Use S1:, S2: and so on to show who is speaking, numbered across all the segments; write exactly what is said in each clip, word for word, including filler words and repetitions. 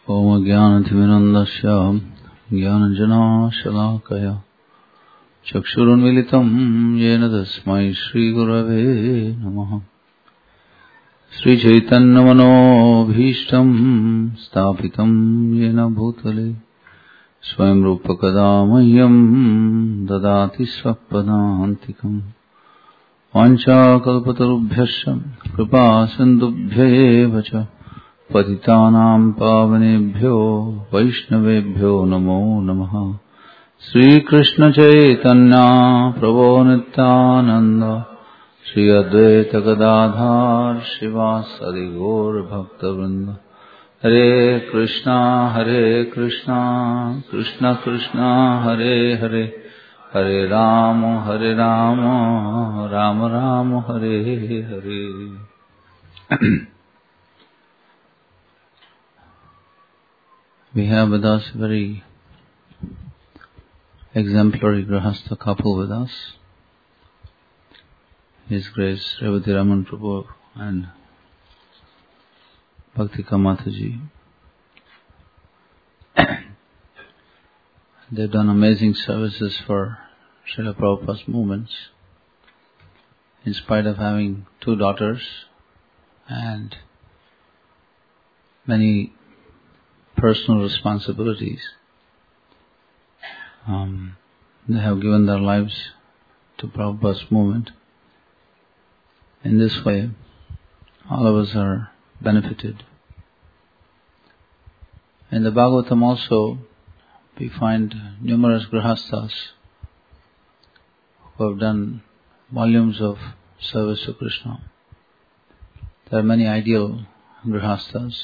S1: Om Jnanatimirandasya Jnananjanashalakaya Chakshurunmilitam Yena Tasmai Shri Gurave Namaha. Shri Chaitanya Manobhishtam Sthapitam Yena Bhutale Swayam Rupa Kadamahyam Dadati Svapadantikam Vancha Kalpatarubhyasya Kripa Sindubhya Vacha Patitanam Pavanebhyo Vaishnavebhyo Namo Namaha. Shri Krishna Chaitanya Prabhu Nityananda Shri Advaita Gadadhar Shivasadi Gaur Bhaktavrinda. Hare Krishna Hare Krishna Krishna Krishna Hare Hare Hare Rama Hare Rama Rama Rama Hare Hare. We have with us a very exemplary Grahastha couple with us. His Grace Revati Raman Prabhu and Bhaktika Mataji. They've done amazing services for Srila Prabhupada's movements, in spite of having two daughters and many personal responsibilities. Um, they have given their lives to Prabhupada's movement. In this way, all of us are benefited. In the Bhagavatam also, we find numerous grahasthas who have done volumes of service to Krishna. There are many ideal grahasthas.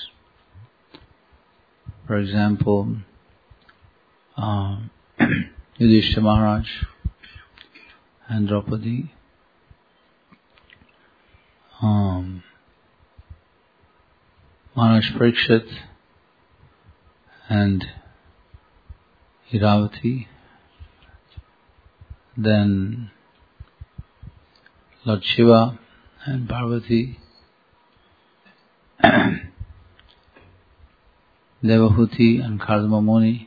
S1: For example, uh, Yudhishthira Maharaj and Draupadi, um, Maharaj Parikshit and Iravati, then Lord Shiva and Parvati, Devahuti and Kardama Muni,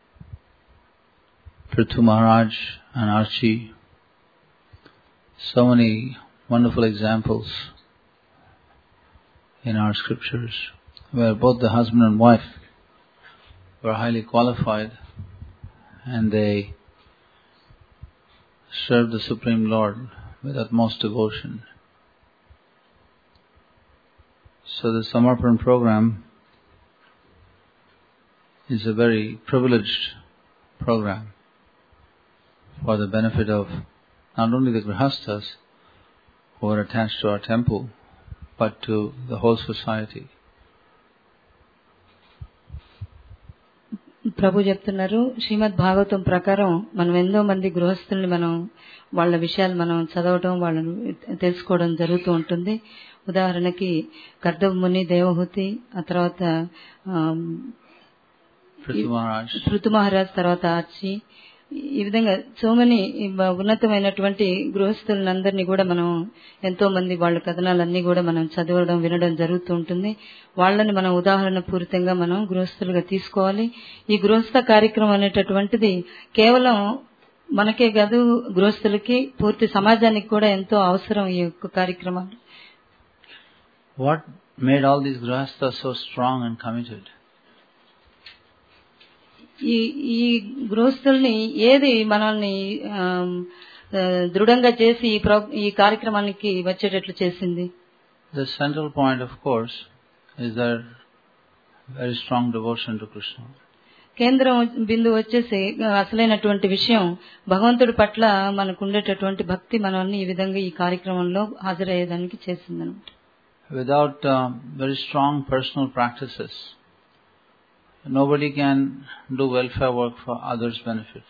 S1: Prithu Maharaj and Archie. So many wonderful examples in our scriptures where both the husband and wife were highly qualified and they served the Supreme Lord with utmost devotion. So the Samarpan program is a very privileged program for the benefit of not only the grahasthas who are attached to our temple, but to the whole society.
S2: ప్రభు చెప్తున్నారు, శ్రీమద్ భాగవతం ప్రకారం మనం ఎంతో మంది గృహస్థుల్ని మనం వాళ్ళ విషయాలు మనం చదవటం, వాళ్ళని తెలుసుకోవడం జరుగుతూ ఉంటుంది. ఉదాహరణకి కర్దవ ముని, దేవహూతి, ఆ తర్వాత పృథు మహారాజ్, తర్వాత ఆర్చి, ఈ విధంగా సో మెనీ ఉన్నతమైనటువంటి గృహస్థులందరినీ కూడా మనం ఎంతో మంది వాళ్ళ కథనాలన్నీ కూడా మనం చదవడం, వినడం జరుగుతూ ఉంటుంది. వాళ్ళని మనం ఉదాహరణ పూరితంగా మనం గృహస్థులుగా తీసుకోవాలి. ఈ గృహస్థ కార్యక్రమం అనేటటువంటిది కేవలం మనకే కాదు, గృహస్థులకి, పూర్తి సమాజానికి కూడా ఎంతో అవసరం ఈ యొక్క కార్యక్రమాలు.
S1: What made all these grahasthas so strong and committed?
S2: ఈ ఈ గృహస్థుల్ని ఏది మనల్ని దృఢంగా చేసి ఈ కార్యక్రమానికి వచ్చేటట్లు చేసింది?
S1: The central point, of course, is their very strong devotion to Krishna.
S2: కేంద్రం బిందు వచ్చేసి అసలైనటువంటి విషయం భగవంతుడి పట్ల మనకు ఉండేటటువంటి భక్తి మనల్ని ఈ విధంగా ఈ కార్యక్రమంలో హాజరయ్యేదానికి చేసిందన్నమాట.
S1: Without uh, very strong personal practices, nobody can do welfare work for others' benefit.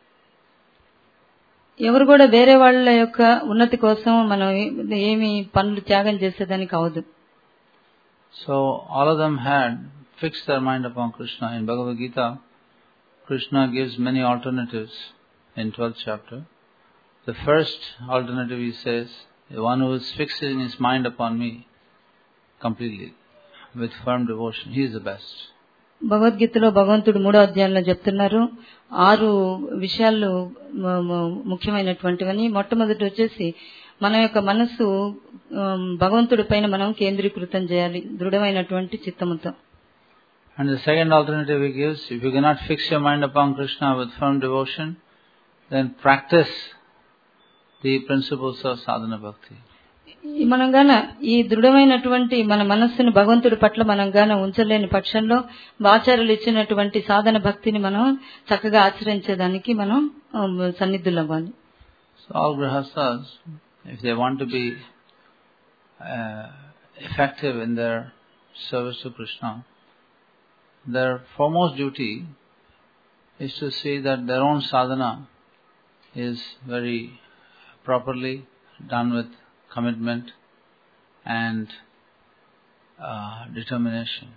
S2: ఎవరు కూడా వేరే వాళ్ళ యొక్క ఉన్నతి కోసం మనం ఏమి పనులు త్యాగం చేసేదానికి అవదు.
S1: So all of them had fixed their mind upon Krishna. In Bhagavad Gita, Krishna gives many alternatives in twelfth chapter. The first alternative, he says, the one who is fixing his mind upon me completely, with firm devotion, he is the best.
S2: భగవద్గీతలో భగవంతుడు మూడో అధ్యాయంలో చెప్తున్నారు ఆరు విషయాలు మ- మ- ముఖ్యమైనటువంటివని. మొట్టమొదటి వచ్చేసి మన యొక్క మనస్సు ఆమ్, భగవంతుడి పైన మనం కేంద్రీకృతం చేయాలి దృఢమైనటువంటి చిత్తముతో.
S1: And the second alternative he gives, if you cannot fix your mind upon Krishna with firm devotion, then practice the principles of sadhana bhakti.
S2: ఈ మనం గాన ఈ దృఢమైనటువంటి మన మనస్సును భగవంతుడి పట్ల మనం గాన ఉంచలేని పక్షంలో ఆచార్యులు ఇచ్చినటువంటి సాధన భక్తిని మనం చక్కగా ఆచరించేదానికి మనం ఆమ్, సన్నిధులవ్వాలి.
S1: So all grihasthas, if they want to be uh, effective in their service to Krishna, their foremost duty is to see that their own sadhana is very properly done with commitment and uh, determination.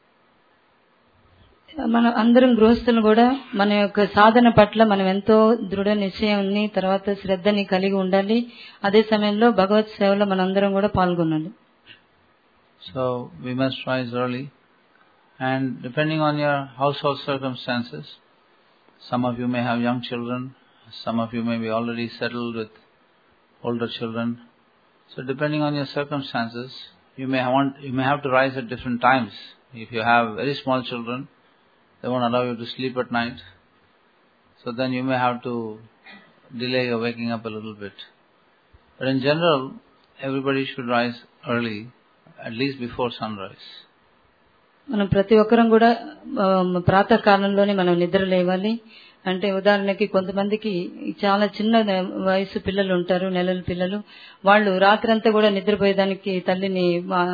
S2: మన అందరం గృహస్థులు కూడా మన యొక్క సాధన పట్ల మనం ఎంతో దృఢ నిశ్చయాన్ని తర్వాత శ్రద్ధని కలిగి ఉండాలి. అదే సమయంలో భగవత్ సేవలో మనందరం కూడా పాల్గొనాలి.
S1: So we must rise early, and depending on your household circumstances, some of you may have young children, some of you may be already settled with older children. So depending on your circumstances, you may want you may have to rise at different times. If you have very small children, they won't allow you to sleep at night. So then you may have to delay your waking up a little bit. But in general, everybody should rise early, at least before sunrise.
S2: మనం ప్రతి ఒక్కరం కూడా ఆమ్, ప్రాతకాలంలోనే మనం నిద్ర లేవాలి. అంటే ఉదాహరణకి కొంతమందికి చాలా చిన్న వయసు పిల్లలు ఉంటారు, నెలల పిల్లలు. వాళ్ళు రాత్రంతా కూడా నిద్రపోయేదానికి తల్లిని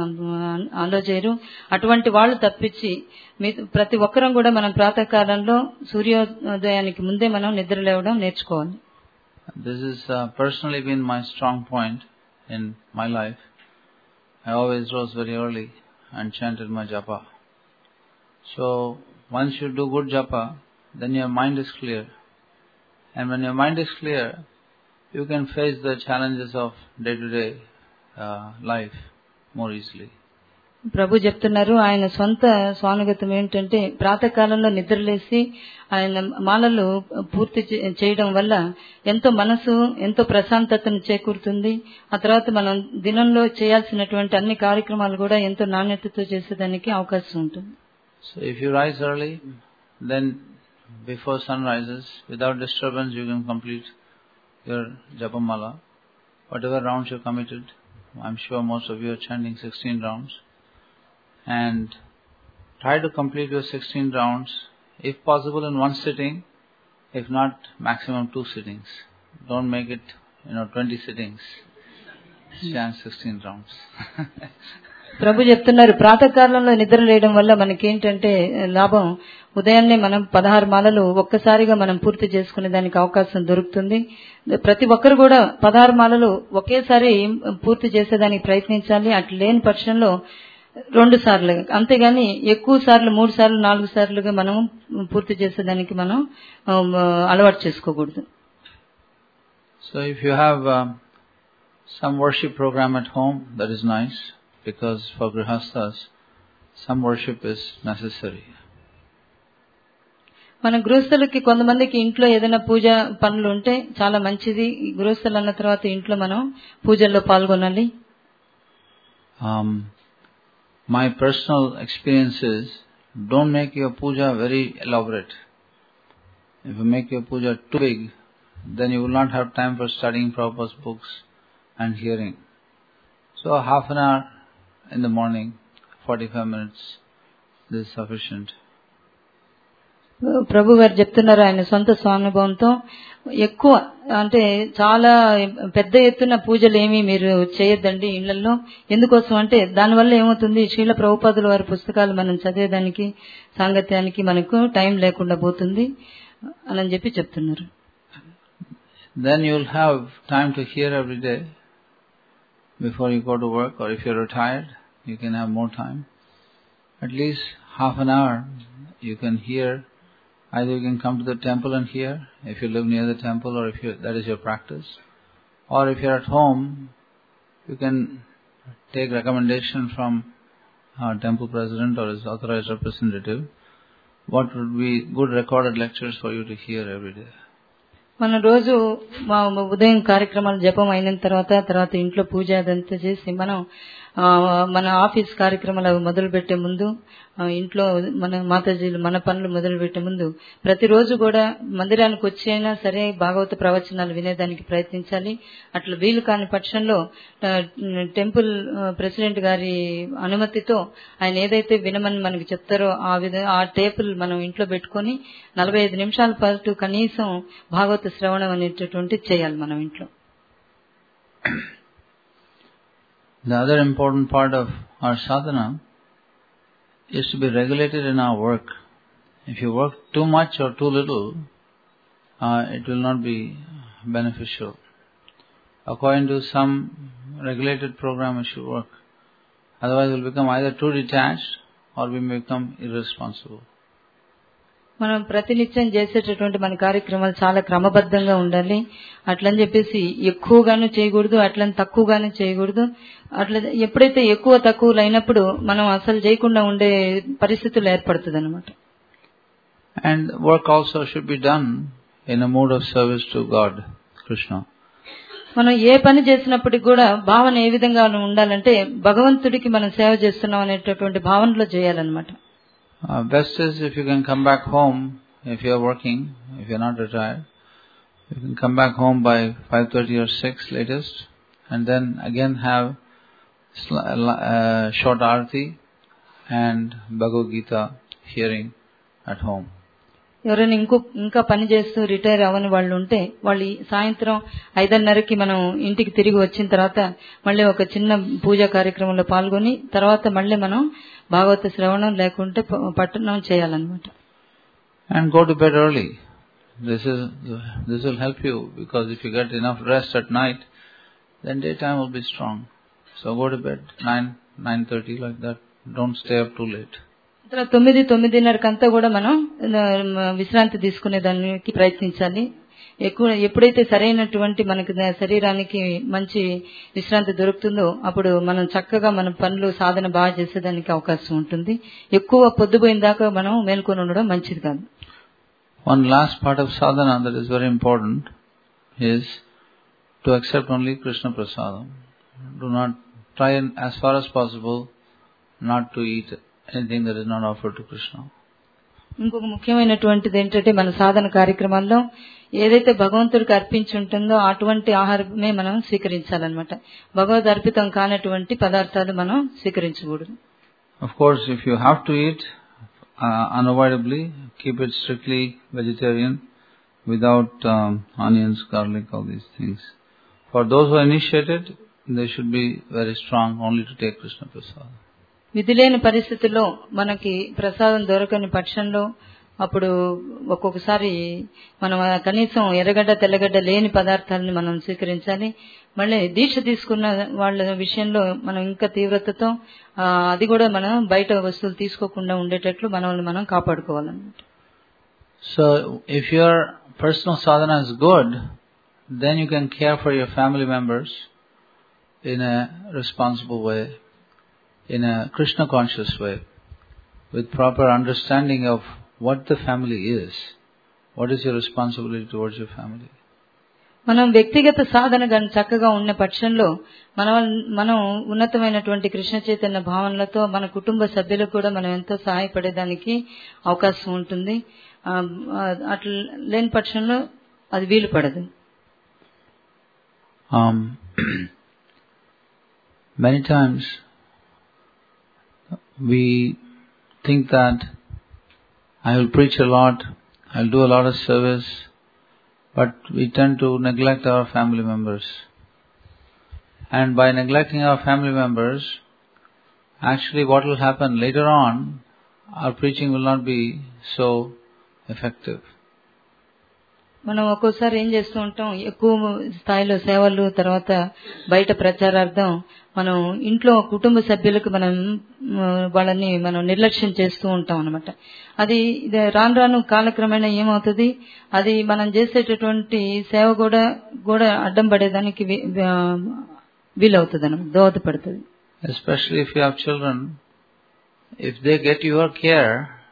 S2: ఆలో చేయరు. అటువంటి వాళ్ళు తప్పించి మీ- ప్రతి ఒక్కరం కూడా మనం ప్రాతకాలంలో సూర్యోదయానికి ముందే మనం నిద్ర లేవడం నేర్చుకోవాలి.
S1: This has uh, personally been my strong point in my life. I always rose very early and chanted my japa. So once you do good japa, then your mind is clear. And when your mind is clear, you can face the challenges of day-to-day uh, life more easily.
S2: ప్రభు చెప్తున్నారు ఆయన సొంత స్వానుగతం ఏంటంటే ప్రాతకాలంలో నిద్రలేసి ఆయన మాలలు పూర్తి చే- చేయడం వల్ల ఎంతో మనసు ఎంతో ప్రశాంతతను చేకూరుతుంది. ఆ తర్వాత మనం దినంలో చేయాల్సినటువంటి అన్ని కార్యక్రమాలు కూడా ఎంతో నాణ్యతతో చేసేదానికి అవకాశం ఉంటుంది.
S1: So if you rise early, then before sun rises, without disturbance you can complete your japamala. Whatever rounds you committed, I'm sure most of you are chanting sixteen rounds. And try to complete your sixteen rounds, if possible in one sitting, if not maximum two sittings. Don't make it, you know, twenty sittings. Chant sixteen rounds.
S2: ప్రభు చెప్తున్నారు ప్రాతకాలంలో నిద్ర లేయడం వల్ల మనకేంటంటే లాభం, ఉదయాన్నే మనం పదహారు మాలలు ఒక్కసారిగా మనం పూర్తి చేసుకునే దానికి అవకాశం దొరుకుతుంది. ప్రతి ఒక్కరు కూడా పదహారు మాలలు ఒకేసారి పూర్తి చేసేదానికి ప్రయత్నించాలి. అట్లా లేని పక్షంలో రెండు సార్లు, అంతేగాని ఎక్కువ సార్లు మూడు సార్లు నాలుగు సార్లుగా మనం పూర్తి చేసేదానికి మనం ఆ, అలవాటు చేసుకోకూడదు.
S1: So if you have um, some worship program at home, that is nice, because for grihasthas, some worship is necessary.
S2: మన గృహస్థులకి కొంతమందికి ఇంట్లో ఏదైనా పూజ పనులు ఉంటే చాలా మంచిది. ఈ గృహస్థులు అన్న తర్వాత ఇంట్లో మనం పూజల్లో పాల్గొనాలి.
S1: Um, my personal experience is, don't make your puja very elaborate. If you make your puja too big, then you will not have time for studying Prabhupada's books and hearing. So half an hour in the morning, forty-five minutes, this is sufficient.
S2: ప్రభు గారు చెప్తున్నారు ఆయన సొంత స్వానుభవంతో, ఎక్కువ అంటే చాలా పెద్ద ఎత్తున పూజలు ఏమీ మీరు చేయొద్దండి ఇళ్లలో. ఎందుకోసం అంటే దానివల్ల ఏమవుతుంది, శ్రీల ప్రభుపాదుల వారి పుస్తకాలు మనం చదివేదానికి సాంగత్యానికి మనకు టైం లేకుండా పోతుంది అని చెప్పి చెప్తున్నారు.
S1: Then you will have time to hear every day before you go to work, or if you're retired, you can have more time. At least half an hour you can hear. Either you can come to the temple and hear, if you live near the temple, or if you, that is your practice. Or if you're at home, you can take recommendation from our temple president or his authorized representative what would be good recorded lectures for you to hear every day?
S2: మన రోజు మా ఉదయం కార్యక్రమాలు జపం అయిన తర్వాత తర్వాత ఇంట్లో పూజ అదంతా చేసి మనం మన ఆఫీస్ కార్యక్రమాలు మొదలు పెట్టే ముందు ఇంట్లో మన మాతాజీలు మన పనులు మొదలు పెట్టే ముందు ప్రతిరోజు కూడా మందిరానికి వచ్చి అయినా సరే భాగవత ప్రవచనాలు వినేదానికి ప్రయత్నించాలి. అట్లా వీలు కాని పక్షంలో టెంపుల్ ప్రెసిడెంట్ గారి అనుమతితో ఆయన ఏదైతే వినమని మనకి చెప్తారో ఆ విధంగా ఆ టేపులు మనం ఇంట్లో పెట్టుకుని నలభై ఐదు నిమిషాల పాటు కనీసం భాగవత శ్రవణం అనేటటువంటి చేయాలి మనం ఇంట్లో.
S1: The other important part of our sadhana is to be regulated in our work. If you work too much or too little, uh, it will not be beneficial. According to some regulated program, we should work. Otherwise, we will become either too detached or we may become irresponsible.
S2: మనం ప్రతినిత్యం చేసేటటువంటి మన కార్యక్రమాలు చాలా క్రమబద్ధంగా ఉండాలి. అట్లని చెప్పేసి ఎక్కువగాను చేయకూడదు, అట్లని తక్కువగాను చేయకూడదు. అట్లా ఎప్పుడైతే ఎక్కువ తక్కువలు అయినప్పుడు మనం అసలు చేయకుండా ఉండే పరిస్థితులు ఏర్పడుతుంది అన్నమాట.
S1: And work also should be done in a mood of service to God, Krishna.
S2: మనం ఏ పని చేసినప్పటికి కూడా భావన ఏ విధంగా ఉండాలంటే భగవంతుడికి మనం సేవ చేస్తున్నాం అనేటటువంటి భావనలో చేయాలన్నమాట.
S1: Uh, best is if you can come back home, if you are working, if you are not retired, you can come back home by five thirty or six latest, and then again have uh, short arati and Bhagavad Gita hearing at home.
S2: ఎవరైనా ఇంకో ఇంకా పని చేస్తూ retire అవ్వని వాళ్ళు ఉంటే వాళ్ళు సాయంత్రం ఐదున్నరకి మనం ఇంటికి తిరిగి వచ్చిన తర్వాత మళ్ళీ ఒక చిన్న పూజా కార్యక్రమంలో పాల్గొని తర్వాత మళ్ళీ మనం భాగవత శ్రవణం లేకుంటే పఠనం చేయాలన్నమాట.
S1: And go to bed early. This is this will help you, because if you get enough rest at night, then daytime will be strong. So go to bed nine, nine thirty like that. Don't stay up too late.
S2: తొమ్మిది తొమ్మిదిన్నరకంతా కూడా మనం విశ్రాంతి తీసుకునే దానికి ప్రయత్నించాలి. ఎక్కువ ఎప్పుడైతే సరైనటువంటి మనకి శరీరానికి మంచి విశ్రాంతి దొరుకుతుందో అప్పుడు మనం చక్కగా మన పనులు సాధన బాగా చేసేదానికి అవకాశం ఉంటుంది. ఎక్కువ పొద్దుపోయిన దాకా మనం మేల్కొని ఉండడం మంచిది కాదు.
S1: One last part of sadhana that is very important is to accept only Krishna prasadam. Do not try as far as possible not to eat anything that is not offered to Krishna.
S2: ఇంకొక ముఖ్యమైనటువంటిది ఏంటంటే మన సాధన కార్యక్రమాల్లో ఏదైతే భగవంతుడికి అర్పించి ఉంటుందో అటువంటి ఆహారమే మనం స్వీకరించాలన్నమాట. భగవద్ అర్పితం కానటువంటి పదార్థాలు మనం స్వీకరించకూడదు.
S1: Of course, if you have to eat uh, unavoidably, keep it strictly vegetarian without um, onions, garlic, all these things. For those who are initiated, they should be very strong only to take Krishna prasad.
S2: విధి లేని పరిస్థితుల్లో మనకి ప్రసాదం దొరకని పక్షంలో అప్పుడు ఒక్కొక్కసారి మనం కనీసం ఎర్రగడ్డ తెల్లగడ్డ లేని పదార్థాలను మనం స్వీకరించాలి. మళ్ళీ దీక్ష తీసుకున్న వాళ్ళ విషయంలో మనం ఇంకా తీవ్రతతో అది కూడా మనం బయట వస్తువులు తీసుకోకుండా ఉండేటట్లు మనల్ని మనం కాపాడుకోవాలన్నమాట.
S1: So if your personal sadhana is good, then you can care for your family members in a responsible way, in a Krishna conscious way, with proper understanding of what the family is. What is your responsibility towards your family?
S2: మనం వ్యక్తిగత సాధన గాని చక్కగా ఉన్న పక్షంలో మనం మనం ఉన్నతమైనటువంటి కృష్ణ చైతన్య భావనలతో మన కుటుంబ సభ్యులకు కూడా మనం ఎంతో సహాయపడేదానికి అవకాశం ఉంటుంది. అట్లా లేని పక్షంలో అది వీలు పడదు.
S1: Um, many times we think that I will preach a lot, I will do a lot of service, but we tend to neglect our family members. And by neglecting our family members, actually what will happen later on, our preaching will not be so effective.
S2: మనం ఒక్కోసారి ఏం చేస్తూ ఉంటాం, ఎక్కువ స్థాయిలో సేవలు తర్వాత బయట ప్రచారార్థం మనం ఇంట్లో కుటుంబ సభ్యులకు మనం వాళ్ళని మనం నిర్లక్ష్యం చేస్తూ ఉంటాం అన్నమాట. అది రాను రాను కాలక్రమేణా ఏమవుతుంది, అది మనం చేసేటటువంటి సేవ కూడా కూడా అడ్డం పడేదానికి వీలవుతుంది అన్నమాట, దోహదపడుతుంది.
S1: Especially if you have children, if they get your care,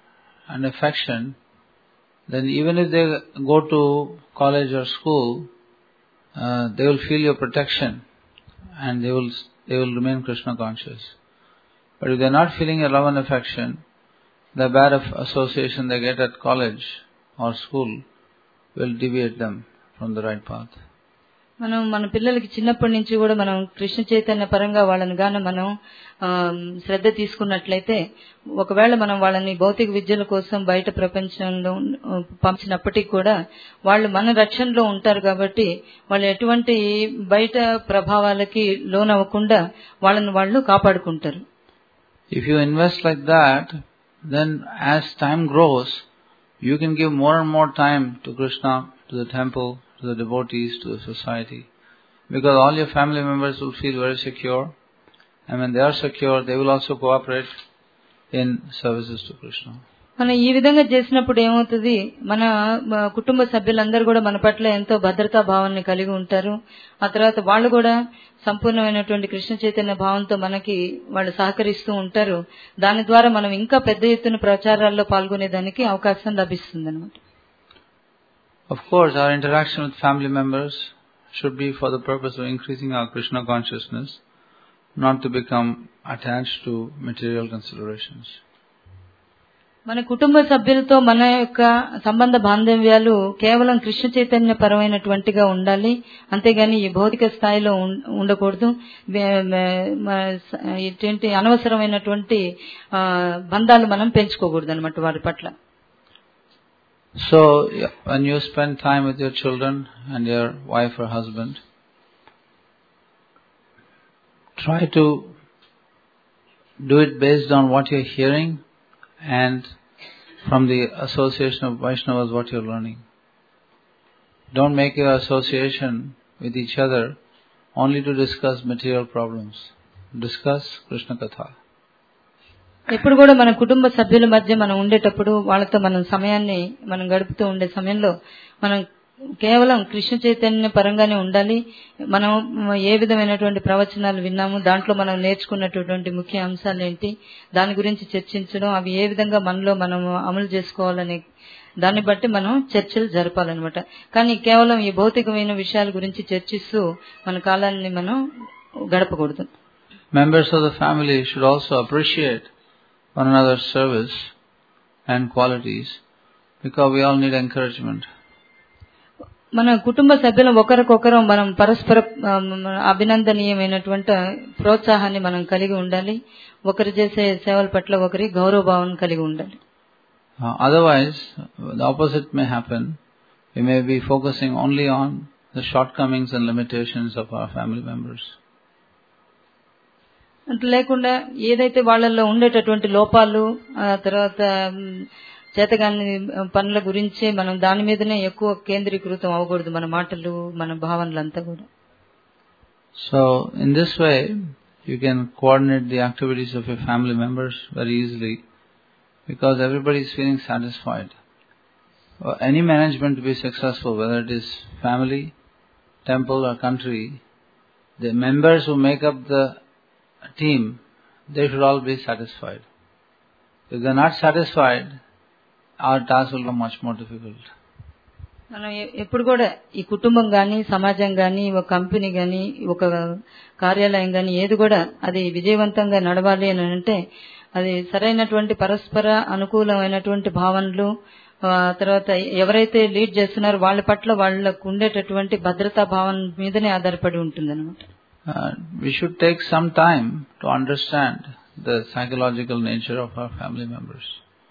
S1: and affection, then even if they go to college or school, uh, they will feel your protection and they will they will remain Krishna conscious. But if they are not feeling your love and affection, the bad association they get at college or school will deviate them from the right path.
S2: మనం మన పిల్లలకి చిన్నప్పటి నుంచి కూడా మనం కృష్ణ చైతన్య పరంగా వాళ్ళని గాన మనం శ్రద్ధ తీసుకున్నట్లయితే, ఒకవేళ మనం వాళ్ళని భౌతిక విద్యల కోసం బయట ప్రపంచంలో పంపినప్పటికీ కూడా వాళ్ళు మన రక్షణలో ఉంటారు. కాబట్టి వాళ్ళు ఎటువంటి బయట ప్రభావాలకి లోనవ్వకుండా వాళ్ళని వాళ్ళు కాపాడుకుంటారు.
S1: If you invest like that, then as time grows, you can give more and more time to Krishna, to the temple, to the devotees, to the society. Because all your family members will feel very secure. And when they are secure, they will also cooperate in services to Krishna.
S2: మనం ఈ విధంగా చేసినప్పుడు ఏమవుతుంది, మన కుటుంబ సభ్యులందరూ కూడా మన పట్ల ఎంతో భద్రతా భావాన్ని కలిగి ఉంటారు. ఆ తర్వాత వాళ్ళు కూడా సంపూర్ణమైనటువంటి కృష్ణ చైతన్య భావంతో మనకి వాళ్ళు సహకరిస్తూ ఉంటారు. దాని ద్వారా మనం ఇంకా పెద్ద ఎత్తున ప్రచారాల్లో పాల్గొనేదానికి అవకాశం లభిస్తుంది అన్నమాట.
S1: Of course, our interaction with family members should be for the purpose of increasing our Krishna consciousness, not to become attached to material considerations.
S2: మన కుటుంబ సభ్యులతో మన యొక్క సంబంధ బాంధవ్యాలు కేవలం కృష్ణ చైతన్య పరమైనటువంటిగా ఉండాలి, అంతేగాని ఈ భౌతిక స్థాయిలో ఉండకూడదు. ఇటువంటి అనవసరమైనటువంటి బంధాలు మనం పెంచుకోకూడదు అన్నమాట వారి పట్ల.
S1: So, when you spend time with your children and your wife or husband, try to do it based on what you're hearing and from the association of Vaishnavas what you're learning. Don't make your association with each other only to discuss material problems. Discuss Krishna Katha.
S2: ఎప్పుడు కూడా మన కుటుంబ సభ్యుల మధ్య మనం ఉండేటప్పుడు వాళ్ళతో మనం సమయాన్ని మనం గడుపుతూ ఉండే సమయంలో మనం కేవలం కృష్ణ చైతన్య పరంగానే ఉండాలి. మనం ఏ విధమైనటువంటి ప్రవచనాలు విన్నాము, దాంట్లో మనం నేర్చుకున్నటువంటి ముఖ్య అంశాలు ఏంటి, దాని గురించి చర్చించడం, అవి ఏ విధంగా మనలో మనం అమలు చేసుకోవాలనే దాన్ని బట్టి మనం చర్చలు జరపాలన్నమాట. కానీ కేవలం ఈ భౌతికమైన విషయాల గురించి చర్చిస్తూ మన కాలాన్ని మనం గడపకూడదు.
S1: Members of the family should also appreciate one another's service and qualities, because we all need encouragement.
S2: మన కుటుంబ సభ్యులం ఒకరికొకరు మనం పరస్పర అభినందనీయమైనటువంటి ప్రోత్సాహాన్ని మనం కలిగి ఉండాలి. ఒకరు చేసే సేవల పట్ల ఒకరి గౌరవ భావం కలిగి ఉండాలి.
S1: Uh, otherwise, the opposite may happen. We may be focusing only on the shortcomings and limitations of our family members.
S2: అట్లా లేకుండా ఏదైతే వాళ్ళల్లో ఉండేటటువంటి లోపాలు, ఆ తర్వాత చేతగాని పనుల గురించి మనం దాని మీదనే ఎక్కువ కేంద్రీకృతం అవ్వకూడదు, మన మాటలు మన భావనలంతా కూడా.
S1: So, in this way, you can coordinate the activities of your family members very easily, because everybody is feeling satisfied. Any management to be successful, whether it is family, temple or country, the members who make up the team, they should all be satisfied. If they are not satisfied, our task will become much more difficult.
S2: మనం ఎప్పుడు కూడా ఈ కుటుంబం గాని, సమాజం గాని, ఒక company గాని, ఒక కార్యాలయం గాని ఏది కూడా అది విజయవంతంగా నడవాలి అని అంటే అది సరైనటువంటి పరస్పర అనుకూలమైనటువంటి భావనలు, తర్వాత ఎవరైతే లీడ్ చేస్తున్నారో వాళ్ళ పట్ల వాళ్ళకు ఉండేటటువంటి భద్రతా భావన మీదనే ఆధారపడి ఉంటుంది అన్నమాట.
S1: Uh, we should take some time to understand the psychological nature of our family members.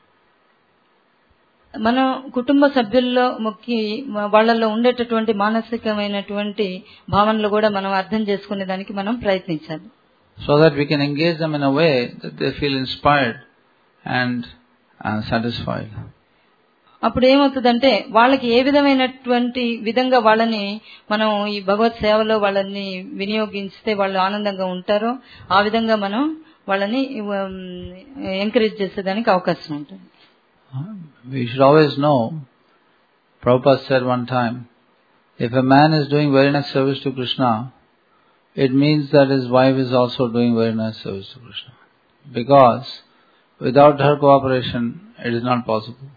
S2: మన కుటుంబ సభ్యుల్లో ముఖ్య వాళ్ళల్లో ఉండేటటువంటి మానసికమైనటువంటి భావనలు కూడా మనం అర్థం చేసుకునే దానికి మనం ప్రయత్నించాలి.
S1: So that we can engage them in a way that they feel inspired and uh, satisfied.
S2: అప్పుడు ఏమవుతుందంటే వాళ్ళకి ఏ విధమైనటువంటి విధంగా వాళ్ళని మనం ఈ భగవత్ సేవలో వాళ్ళని వినియోగిస్తే వాళ్ళు ఆనందంగా ఉంటారో ఆ విధంగా మనం వాళ్ళని ఎంకరేజ్ చేసేదానికి అవకాశం ఉంటుంది.
S1: We should always know, Prabhupada said one time, if a man is doing very nice service to Krishna, it means that his wife is also doing very nice service to Krishna. Because without her cooperation, it is not possible.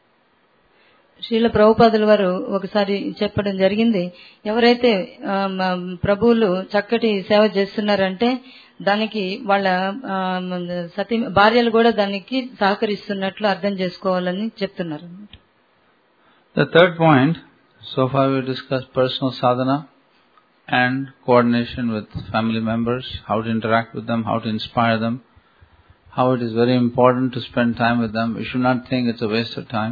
S2: Srila ప్రభుపాదుల వారు ఒకసారి చెప్పడం జరిగింది, ఎవరైతే ప్రభువులు చక్కటి సేవ చేస్తున్నారంటే దానికి వాళ్ళ సతీ భార్యలు కూడా దానికి సహకరిస్తున్నట్లు అర్థం చేసుకోవాలని చెప్తున్నారు.
S1: The third point, so far we discussed personal sadhana and coordination with family members, how to interact with them, how to inspire them, how it is very important to spend time with them. We should not think it's a waste of time,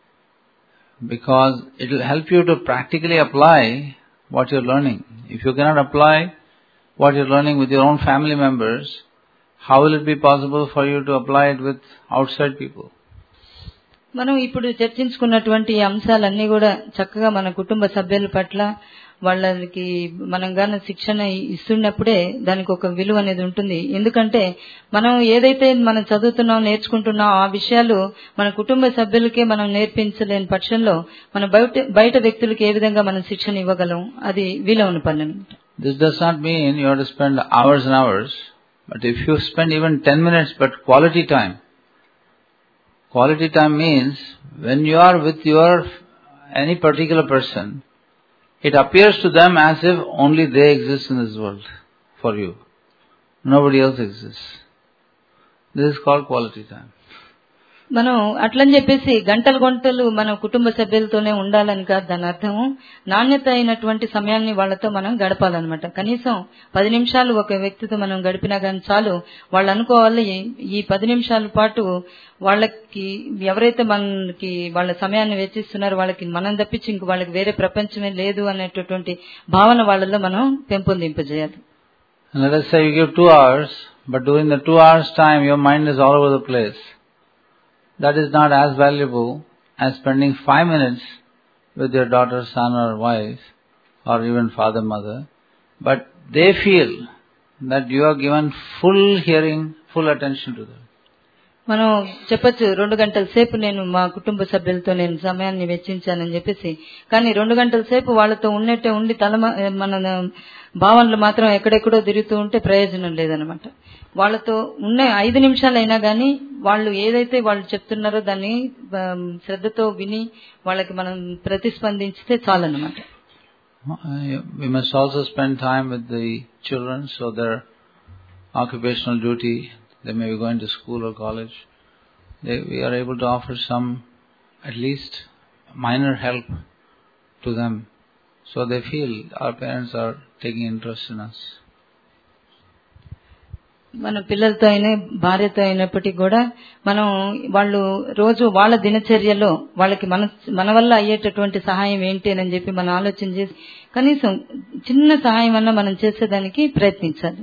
S1: because it will help you to practically apply what you're learning. If you cannot apply what you're learning with your own family members, how will it be possible for you to apply it with outside people?
S2: మనం ఇప్పుడు చర్చించుకున్నటువంటి అంశాలన్నీ కూడా చక్కగా మన కుటుంబ సభ్యుల పట్ల వాళ్ళకి మనం గాన శిక్షణ ఇస్తున్నప్పుడే దానికి ఒక విలువ అనేది ఉంటుంది. ఎందుకంటే మనం ఏదైతే మనం చదువుతున్నాం నేర్చుకుంటున్నాం ఆ విషయాలు మన కుటుంబ సభ్యులకే మనం నేర్పించలేని పక్షంలో మన బయట బయట వ్యక్తులకు ఏ విధంగా మనం శిక్షణ ఇవ్వగలం, అది వీలవని పని.
S1: This does not mean you have to spend hours and hours, but if you spend even ten minutes but quality time, quality time means when you are with your any particular person, it appears to them as if only they exist in this world for you. Nobody else exists. This is called quality time.
S2: మనం అట్లని చెప్పేసి గంటలు గంటలు మన కుటుంబ సభ్యులతోనే ఉండాలని కాదు దాని అర్థం. నాణ్యత అయినటువంటి సమయాన్ని వాళ్ళతో మనం గడపాలన్నమాట. కనీసం పది నిమిషాలు ఒక వ్యక్తితో మనం గడిపినా కానీ చాలు. వాళ్ళు అనుకోవాలి ఈ పది నిమిషాల పాటు వాళ్ళకి ఎవరైతే మనకి వాళ్ళ సమయాన్ని వెచ్చిస్తున్నారో వాళ్ళకి మనం తప్పించి ఇంక వాళ్ళకి వేరే ప్రపంచమే లేదు అనేటటువంటి భావన వాళ్ళలో మనం పెంపొందింపజేయాలి.
S1: Let us say you give two hours, but during the two hours time your mind is all over the place. That is not as valuable as spending five minutes with your daughter, son or wife or even father, mother. But they feel that you are given full hearing, full attention to them.
S2: మనం చెప్పచ్చు రెండు గంటల సేపు నేను మా కుటుంబ సభ్యులతో నేను సమయాన్ని వెచ్చించానని చెప్పేసి, కానీ రెండు గంటల సేపు వాళ్ళతో ఉన్నట్టే ఉండి తల మన భావనలు మాత్రం ఎక్కడెక్కడో తిరుగుతూ ఉంటే ప్రయోజనం లేదనమాట. వాళ్ళతో ఉన్న ఐదు నిమిషాలైనా కానీ వాళ్ళు ఏదైతే వాళ్ళు చెప్తున్నారో దాన్ని శ్రద్ధతో విని వాళ్ళకి మనం ప్రతిస్పందించితే చాలన్నమాట.
S1: We must also spend time with the children, so their occupational duty, they may be going to school or college, they, we are able to offer some at least minor help to them, so they feel our parents are taking interest in us.
S2: మన పిల్లలతో అయినా భార్యతో అయినప్పటికీ కూడా మనం వాళ్ళు రోజు వాళ్ళ దినచర్యలో వాళ్ళకి మన మన వల్ల అయ్యేటటువంటి సహాయం ఏంటి అని చెప్పి మనం ఆలోచన చేసి కనీసం చిన్న సహాయం అన్నా మనం చేసేదానికి ప్రయత్నించాలి.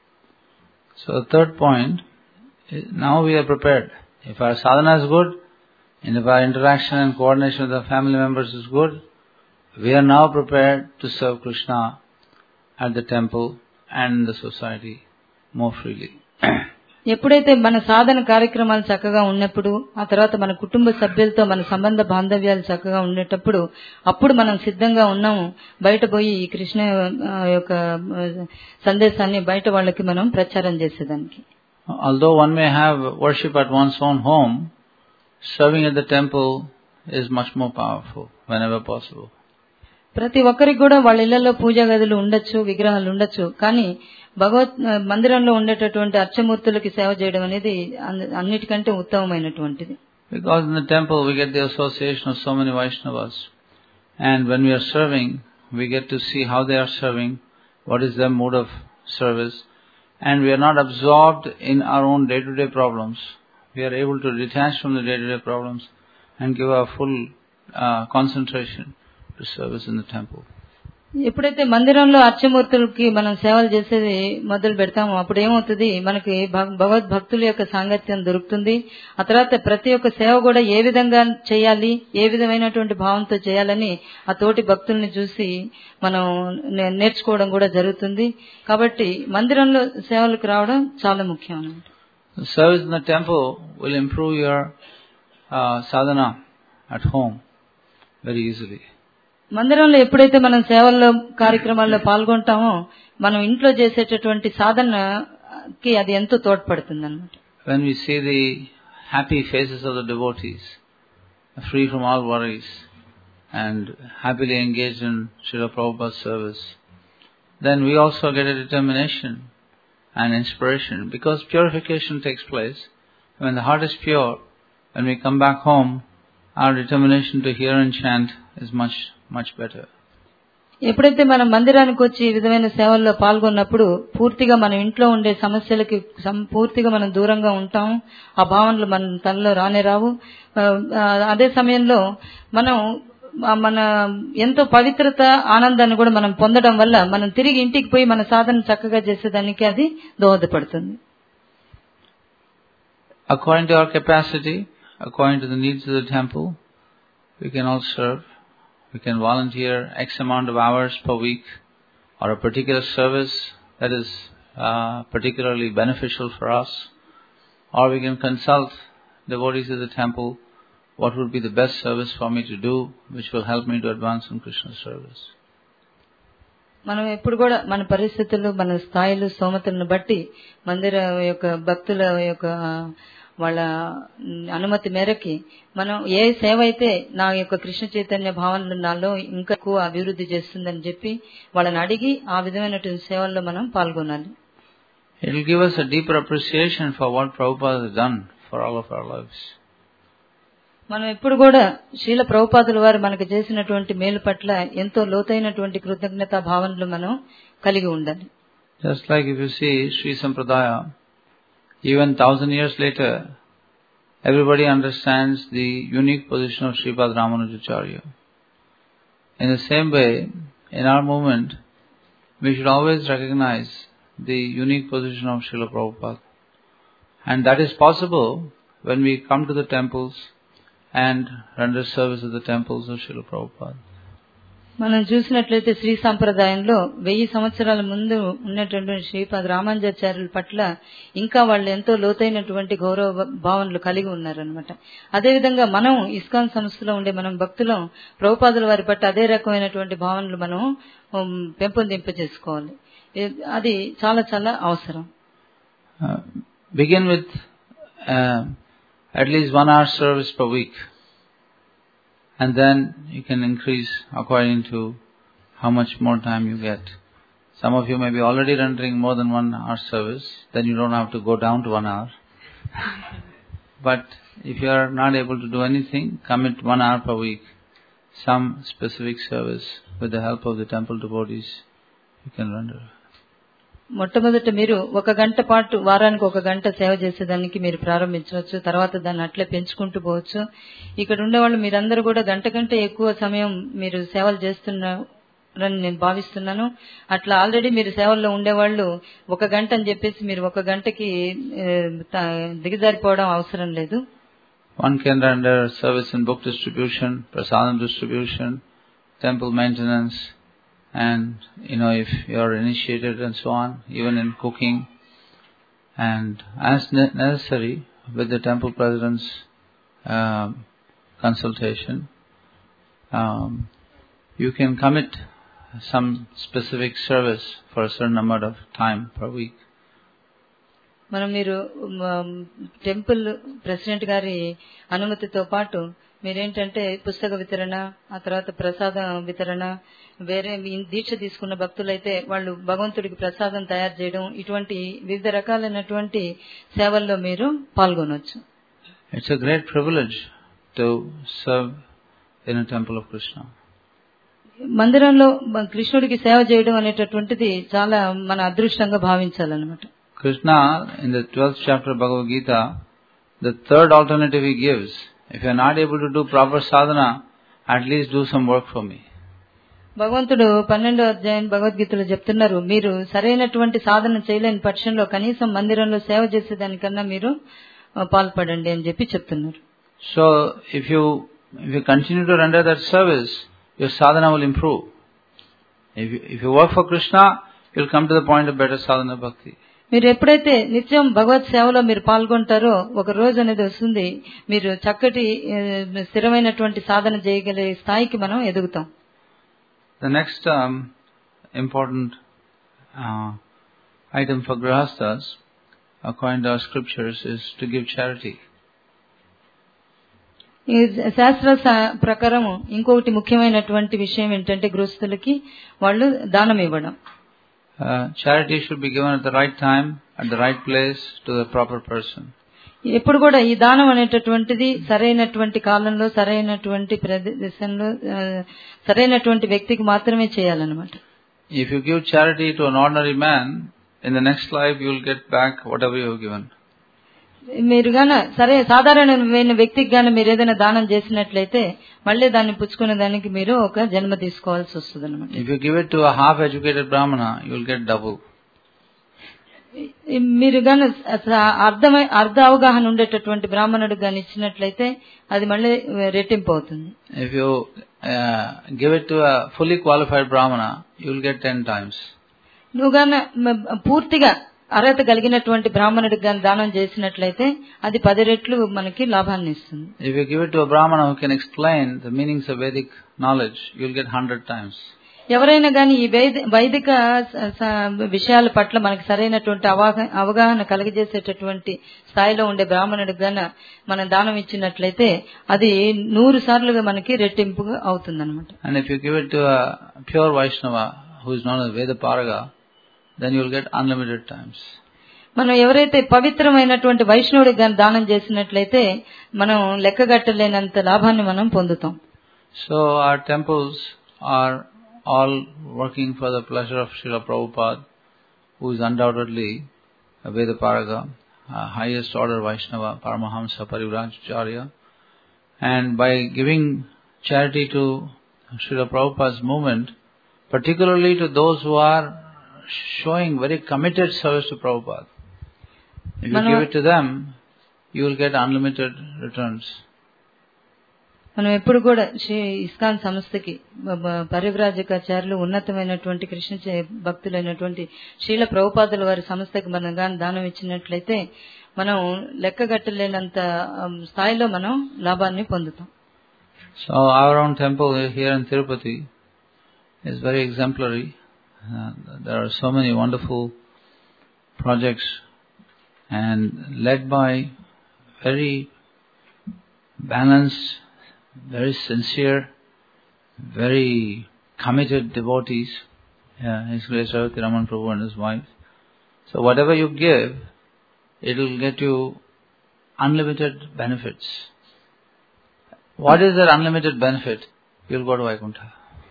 S1: So the third point, now we are prepared. If our sadhana is good, and if our interaction and coordination with our family members is good, we are now prepared to serve Krishna at the temple and the society more freely.
S2: ఎప్పుడైతే మన సాధన కార్యక్రమాలు చక్కగా ఉన్నప్పుడు, ఆ తర్వాత మన కుటుంబ సభ్యులతో మన సంబంధ బాంధవ్యాలు చక్కగా ఉండేటప్పుడు అప్పుడు మనం సిద్ధంగా ఉన్నాము బయట పోయి ఈ కృష్ణ యొక్క సందేశాన్ని బయట వాళ్ళకి మనం ప్రచారం చేసేదానికి.
S1: Although one may have worship at one's own home, serving at the temple is much more powerful whenever possible.
S2: ప్రతి ఒక్కరికి కూడా వాళ్ళ ఇళ్లలో పూజా గదులు ఉండొచ్చు, విగ్రహాలు ఉండొచ్చు, కానీ భగవత్ మందిరంలో ఉండేటటువంటి అర్చమూర్తులకి సేవ చేయడం అనేది అన్నిటికంటే ఉత్తమమైనటువంటిది.
S1: Because in the temple we get the association of so many Vaishnavas, and when we are serving we get to see how they are serving, what is their mode of service, and we are not absorbed in our own day-to-day problems. We are able to detach from the day-to-day problems and give our full uh, concentration to service in the temple.
S2: ఎప్పుడైతే మందిరంలో అర్చమూర్తులకి మనం సేవలు చేసేది మొదలు పెడతామో అప్పుడు ఏమవుతుంది, మనకి భగవద్భక్తుల యొక్క సాంగత్యం దొరుకుతుంది. ఆ తర్వాత ప్రతి ఒక్క సేవ కూడా ఏ విధంగా చేయాలి, ఏ విధమైనటువంటి భావంతో చేయాలని ఆ తోటి భక్తుల్ని చూసి మనం నేర్చుకోవడం కూడా జరుగుతుంది. కాబట్టి మందిరంలో సేవలకు రావడం చాలా ముఖ్యం అన్నమాట.
S1: Service in the temple will improve your uh, sadhana at home very easily.
S2: మందిరంలో ఎప్పుడైతే మనం సేవల్లో కార్యక్రమాల్లో పాల్గొంటామో మనం ఇంట్లో చేసేటటువంటి సాధనకి అది ఎంతో తోడ్పడుతుంది అన్నమాట.
S1: When we see the happy faces of the devotees, free from all worries, and happily engaged in Srila Prabhupada's service, then we also get a determination and inspiration, because purification takes place. When the heart is pure, when we come back home, our determination to hear and chant is much, much better.
S2: ఎప్పుడైతే మనం మందిరానికి వచ్చి ఈ విధమైన సేవల్లో పాల్గొన్నప్పుడు పూర్తిగా మన ఇంట్లో ఉండే సమస్యలకి పూర్తిగా మనం దూరంగా ఉంటాం. ఆ భావనలు మన తనలో రానే రావు. అదే సమయంలో మనం మన ఎంతో పవిత్రత, ఆనందాన్ని కూడా మనం పొందడం వల్ల మనం తిరిగి ఇంటికి పోయి మన సాధన చక్కగా చేసేదానికి అది దోహదపడుతుంది.
S1: According to our capacity, according to the needs of the temple, we can all serve. We can volunteer X amount of hours per week, or a particular service that is uh, particularly beneficial for us, or we can consult devotees of the temple, what would be the best service for me to do, which will help me to advance in Krishna's service.
S2: మనం ఎప్పుడు కూడా మన పరిస్థితులు, మన స్థాయిలు, స్తోమతలను బట్టి మందిర యొక్క భక్తుల యొక్క వాళ్ళ అనుమతి మేరకి మనం ఏ సేవ అయితే నా యొక్క కృష్ణ చైతన్య భావనలు నాలో ఇంకా ఎక్కువ అభివృద్ధి చేస్తుందని చెప్పి వాళ్ళని అడిగి ఆ విధమైనటువంటి సేవల్లో మనం పాల్గొనాలి.
S1: It will give us a deeper appreciation for what Prabhupada has done for all of our lives.
S2: మనం ఎప్పుడు కూడా శ్రీల ప్రభుపాదుల వారు మనకు చేసినటువంటి మేలు పట్ల ఎంతో లోతైనటువంటి కృతజ్ఞతా భావనలు మనం కలిగి ఉండాలి.
S1: Just like if you see Sri Sampradaya, even thousand years later, everybody understands the unique position of Sripad Ramanujacharya. In the same way, in our movement, we should always recognize the unique position of Srila Prabhupada. And that is possible when we come to the temples and render service of the temples of Srila Prabhupada.
S2: మనం చూసినట్లయితే శ్రీ సంప్రదాయంలో వెయ్యి సంవత్సరాల ముందు ఉన్నటువంటి శ్రీపాద రామానుజాచార్యుల పట్ల ఇంకా వాళ్ళు ఎంతో లోతైనటువంటి గౌరవ భావనలు కలిగి ఉన్నారనమాట. అదేవిధంగా మనం ఇస్కాన్ సంస్థలో ఉండే మనం భక్తులం ప్రభుపాదుల వారి పట్ల అదే రకమైనటువంటి భావనలు మనం పెంపొందింప చేసుకోవాలి. అది చాలా చాలా అవసరం.
S1: Begin with uh, at least one hour service per week. And then you can increase according to how much more time you get. Some of you may be already rendering more than one hour service, then you don't have to go down to one hour. But if you are not able to do anything, commit one hour per week, some specific service with the help of the temple devotees, you can render.
S2: మొట్టమొదట మీరు ఒక గంట పాటు వారానికి ఒక గంట సేవ చేసేదానికి మీరు ప్రారంభించవచ్చు. తర్వాత దాన్ని అట్లే పెంచుకుంటూ పోవచ్చు. ఇక్కడ ఉండేవాళ్ళు మీరందరూ కూడా గంట కంటే ఎక్కువ సమయం మీరు సేవలు చేస్తున్నారని నేను భావిస్తున్నాను. అట్లా ఆల్రెడీ మీరు సేవల్లో ఉండేవాళ్ళు ఒక గంట అని చెప్పేసి మీరు ఒక గంటకి దిగజారిపోవడం అవసరం లేదు.
S1: One can render service in book distribution, prasadam distribution, temple maintenance, and you know, if you are initiated and so on, even in cooking, and as ne- necessary with the temple president's uh, consultation, um, you can commit some specific service for a certain amount of time per week.
S2: మనం మీరు temple president గారి అనుమతితో పాటు మీరేంటంటే పుస్తక వితరణ, ఆ తర్వాత ప్రసాద వితరణ, వేరే దీక్ష తీసుకున్న భక్తులైతే వాళ్ళు భగవంతుడికి ప్రసాదం తయారు చేయడం, ఇటువంటి వివిధ రకాలైనటువంటి సేవల్లో మీరు పాల్గొనవచ్చు.
S1: It's a great privilege to serve in a temple of Krishna.
S2: మందిరంలో కృష్ణుడికి సేవ చేయడం అనేటటువంటిది చాలా మన అదృష్టంగా భావించాలన్నమాట.
S1: Krishna, in the twelfth chapter of Bhagavad Gita, the third alternative he gives, if you are not able to do proper sadhana, at least do some work for me.
S2: భగవంతుడు పన్నెండో అధ్యాయం భగవద్గీతలో చెప్తున్నారు, మీరు సరైనటువంటి సాధన చేయలేని పక్షంలో కనీసం మందిరంలో సేవ చేసేదానికన్నా మీరు పాల్పడండి అని చెప్పి చెప్తున్నారు.
S1: So, if you if you continue to render that service, your sadhana will improve. If you, if you work for Krishna, you will come to the point of better sadhana bhakti.
S2: మీరు ఎప్పుడైతే నిత్యం భగవత్ సేవలో మీరు పాల్గొంటారో ఒక రోజు అనేది వస్తుంది, మీరు చక్కటి స్థిరమైనటువంటి సాధన చేయగలిగే స్థాయికి మనం ఎదుగుతాం.
S1: The next um, important uh, item for grihasthas, according to our scriptures, is to give charity.
S2: ఈ శాస్త్ర ప్రకారం ఇంకొకటి ముఖ్యమైనటువంటి విషయం ఏంటంటే గృహస్థులకి వాళ్ళు దానం ఇవ్వడం.
S1: Charity should be given at the right time, at the right place, to the proper person.
S2: ఎప్పుడు కూడా ఈ దానం అనేటటువంటిది సరైనటువంటి కాలంలో, సరైనటువంటి ప్రదేశంలో, సరైనటువంటి వ్యక్తికి మాత్రమే చేయాలన్నమాట.
S1: If you give charity to an ordinary man, in the next life you will get back whatever you have given.
S2: మీరు గాన సరే సాధారణమైన వ్యక్తికి గాన మీరు ఏదైనా దానం చేసినట్లయితే మళ్ళీ దాన్ని పుచ్చుకునే దానికి మీరు ఒక జన్మ తీసుకోవాల్సి వస్తుంది అన్నమాట.
S1: If you give it to a half educated brahmana, you will get double.
S2: మీరు గాన అర్థమై అర్ధ అవగాహన ఉండేటటువంటి బ్రాహ్మణుడు గాని ఇచ్చినట్లయితే అది మళ్ళీ రెట్టింపు అవుతుంది.
S1: If you uh, give it to a fully qualified brahmana, you will get ten times.
S2: నువ్వు గాన పూర్తిగా అర్హత కలిగినటువంటి బ్రాహ్మణుడికి గాని దానం చేసినట్లయితే అది పది రెట్లు మనకి లాభాన్ని ఇస్తుంది.
S1: If you give it to a brahmana who can explain the meanings of Vedic knowledge, you will get one hundred times.
S2: ఎవరైనా గాని ఈ వైదిక విషయాల పట్ల మనకి సరైనటువంటి అవగాహన కలిగజేసేటటువంటి స్థాయిలో ఉండే బ్రాహ్మణుడికి గాన మనం దానం ఇచ్చినట్లయితే అది నూరు సార్లుగా మనకి రెట్టింపు అవుతుందన్నమాట.
S1: And if you give it to a pure Vaishnava who is known as Vedaparaga, then you will get unlimited times.
S2: మనం ఎవరైతే పవిత్రమైనటువంటి వైష్ణవుడికి గాని దానం చేసినట్లయితే మనం లెక్కగట్టలేనంత లాభాన్ని మనం పొందుతాం.
S1: So our temples are all working for the pleasure of Srila Prabhupada, who is undoubtedly a Vedaparaga, a highest order Vaishnava, Paramahamsa Parivrajacharya. And by giving charity to Srila Prabhupada's movement, particularly to those who are showing very committed service to Prabhupada, if you give it to them, you will get unlimited returns.
S2: మనం ఎప్పుడు కూడా Shri ISKCON సంస్థకి పరివ్రాజకాచార్యులు ఉన్నతమైనటువంటి కృష్ణ భక్తులైనటువంటి శ్రీల ప్రభుపాదుల వారి సంస్థకి మనం గాని దానం ఇచ్చినట్లయితే మనం లెక్కగట్టలేనంత స్థాయిలో మనం లాభాన్ని పొందుతాం.
S1: So our own temple here in Tirupati is very exemplary. Uh, there are so many wonderful projects and led by very balanced, very sincere, very committed devotees. Yeah, His Grace Ravati Raman Prabhu and his wife. So whatever you give, it will get you unlimited benefits. What is that unlimited benefit? You will go to Vaikuntha.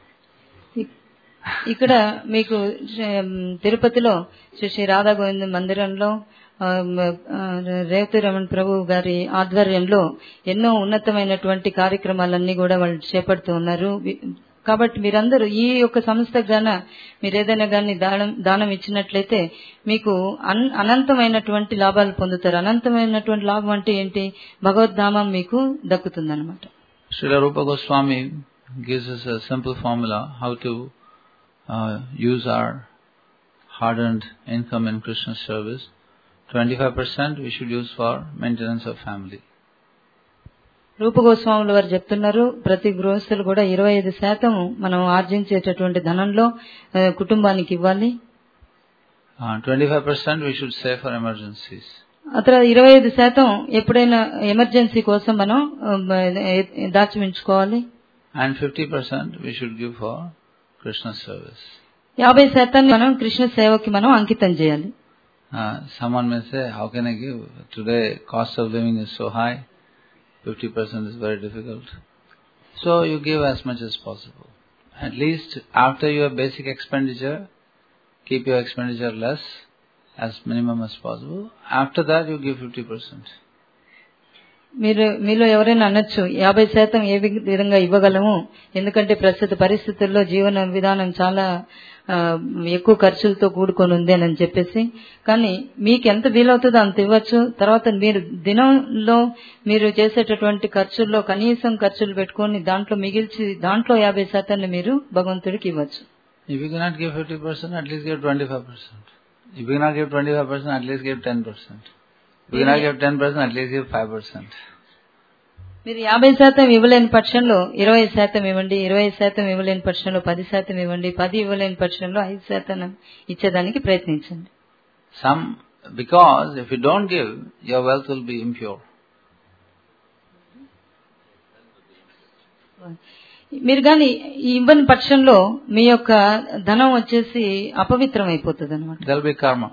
S2: ఇక్కడ మీకు తిరుపతిలో శ్రీ శ్రీ రాధా గోవింద మందిరంలో రేవతి రమణ ప్రభు గారి ఆధ్వర్యంలో ఎన్నో ఉన్నతమైనటువంటి కార్యక్రమాలన్నీ కూడా వాళ్ళు చేపడుతూ ఉన్నారు. కాబట్టి మీరందరూ ఈ యొక్క సంస్థకు గాన మీరు ఏదైనా గాని దానం దానం ఇచ్చినట్లయితే మీకు అనంతమైనటువంటి లాభాలు పొందుతారు. అనంతమైనటువంటి లాభం అంటే ఏంటి? భగవద్ధామం మీకు దక్కుతుందన్నమాట.
S1: Srila Rupa Goswami gives us a simple formula how to uh, use our hard-earned income in Krishna's service. twenty-five percent we should use for maintenance of family.
S2: రూప గోస్వాముల వారు చెప్తున్నారు, ప్రతి గృహస్థులు కూడా ఇరవై ఐదు శాతం మనం ఆర్జించేటటువంటి ధనంలో కుటుంబానికి ఇవ్వాలి.
S1: twenty-five percent we should save for emergencies.
S2: అతర ఇరవై ఐదు శాతం ఎప్పుడైనా ఎమర్జెన్సీ కోసం మనం దాచి ఉంచుకోవాలి.
S1: And fifty percent we should give for Krishna service.
S2: యాభై శాతాన్ని మనం కృష్ణ సేవకి మనం అంకితం చేయాలి.
S1: Uh, someone may say, how can I give? Today cost of living is so high, fifty percent is very difficult. So you give as much as possible. At least after your basic expenditure, keep your expenditure less, as minimum as possible. After that you give fifty percent.
S2: మీరు మీలో ఎవరైనా అనొచ్చు, యాభై శాతం ఏ విధంగా ఇవ్వగలము, ఎందుకంటే ప్రస్తుత పరిస్థితుల్లో జీవన విధానం చాలా ఎక్కువ ఖర్చులతో కూడుకొని ఉంది అని చెప్పేసి. కానీ మీకు ఎంత వీలవుతుందో అంత ఇవ్వచ్చు. తర్వాత మీరు దినంలో మీరు చేసేటటువంటి ఖర్చుల్లో కనీసం ఖర్చులు పెట్టుకొని దాంట్లో మిగిల్చి దాంట్లో యాభై శాతాన్ని మీరు భగవంతుడికి ఇవ్వచ్చు.
S1: If you cannot give fifty percent, at least give twenty-five percent. If you cannot give twenty-five percent, at least give ten percent. If you cannot give ten percent, at least give five percent.
S2: మీరు యాభై శాతం ఇవ్వలేని పక్షంలో ఇరవై శాతం ఇవ్వండి, ఇరవై శాతం ఇవ్వలేని పక్షంలో పది శాతం ఇవ్వండి, పది ఇవ్వలేని పక్షంలో ఐదు శాతం ఇచ్చేదానికి ప్రయత్నించండి.
S1: Some, because if you don't give, your wealth will be impure.
S2: మీరు కానీ ఇవ్వని పక్షంలో మీ యొక్క ధనం వచ్చేసి అపవిత్రం అయిపోతుంది అనమాట.
S1: There will be karma.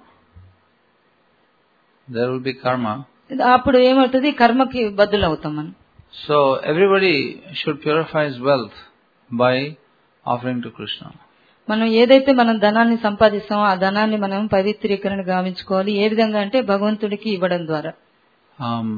S1: There will be karma.
S2: అప్పుడు ఏమవుతుంది, కర్మకి బద్దులు అవుతాం మనం.
S1: So everybody should purify his wealth by offering to Krishna.
S2: మనం ఏదైతే మనం ధనాన్ని సంపాదిస్తామో ఆ ధనాన్ని మనం పవిత్రీకరణ గావించుకోవాలి. ఏ విధంగా అంటే భగవంతుడికి ఇవ్వడం ద్వారా.
S1: Um,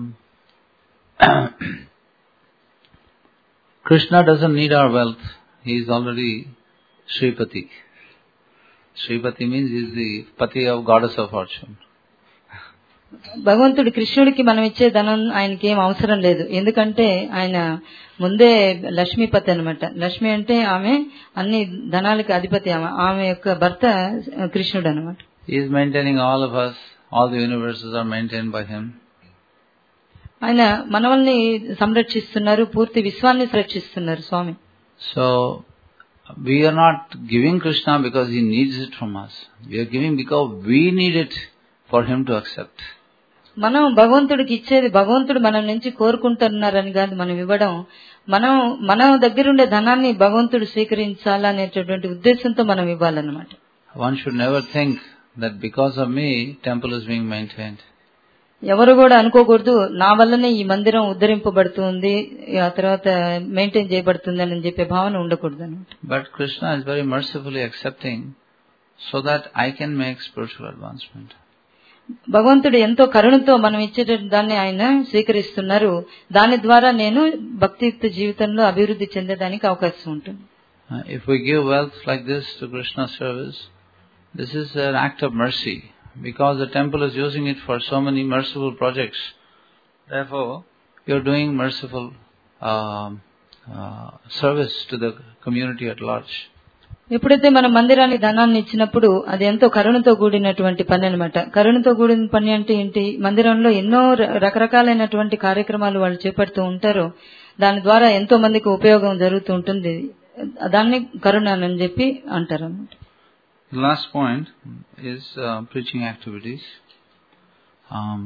S1: Krishna doesn't need our wealth. He is already Shripati. Shripati means he is the pati of goddess of fortune.
S2: భగవంతుడి కృష్ణుడికి మనం ఇచ్చే ధనం ఆయనకి ఏం అవసరం లేదు. ఎందుకంటే ఆయన ముందే లక్ష్మీపతి అనమాట. లక్ష్మి అంటే ఆమె అన్ని ధనాలకి అధిపతి. ఆమె ఆమె యొక్క భర్త కృష్ణుడు అనమాట.
S1: He is maintaining all of us. All the universes are maintained by him.
S2: ఆయన మనల్ని సంరక్షిస్తున్నారు, పూర్తి విశ్వాన్ని సంరక్షిస్తున్నారు స్వామి.
S1: So we are not giving Krishna because he needs it from us. We are giving because we need it for him to accept.
S2: మనం భగవంతుడికి ఇచ్చేది భగవంతుడు మన నుంచి కోరుకుంటున్నారని కాదు మనం ఇవ్వడం. మనం మన దగ్గరుండే ధనాన్ని భగవంతుడు స్వీకరించాలనేటటువంటి ఉద్దేశంతో మనం ఇవ్వాలన్నమాట.
S1: One should never think that because of me temple is being maintained.
S2: ఎవరు కూడా అనుకోకూడదు నా వల్లనే ఈ మందిరం ఉద్ధరింపబడుతుంది, ఆ తర్వాత మెయింటైన్ చేయబడుతుంది అని చెప్పే భావన ఉండకూడదు అన్నమాట.
S1: But Krishna is very mercifully accepting so that I can make spiritual advancement.
S2: భగవంతుడు ఎంతో కరుణతో మనం ఇచ్చేట దాన్ని ఆయన స్వీకరిస్తున్నారు. దాని ద్వారా నేను భక్తియుక్త జీవితంలో అభివృద్ధి చెందడానికి అవకాశం ఉంటుంది.
S1: If we give wealth like this to Krishna's service, this is an act of mercy. Because the temple is using it for so many merciful projects. Therefore, you are doing merciful uh, uh, service to the community at large.
S2: ఎప్పుడైతే మనం మందిరానికి ధనాన్ని ఇచ్చినప్పుడు అది ఎంతో కరుణతో కూడినటువంటి పని అనమాట. కరుణతో కూడిన పని అంటే ఏంటి, మందిరంలో ఎన్నో రకరకాలైనటువంటి కార్యక్రమాలు వాళ్ళు చేపడుతూ ఉంటారు. దాని ద్వారా ఎంతో మందికి ఉపయోగం జరుగుతూ ఉంటుంది. దాన్ని కరుణ అని చెప్పి అంటారు అన్నమాట.
S1: The last point is uh, preaching activities. Um,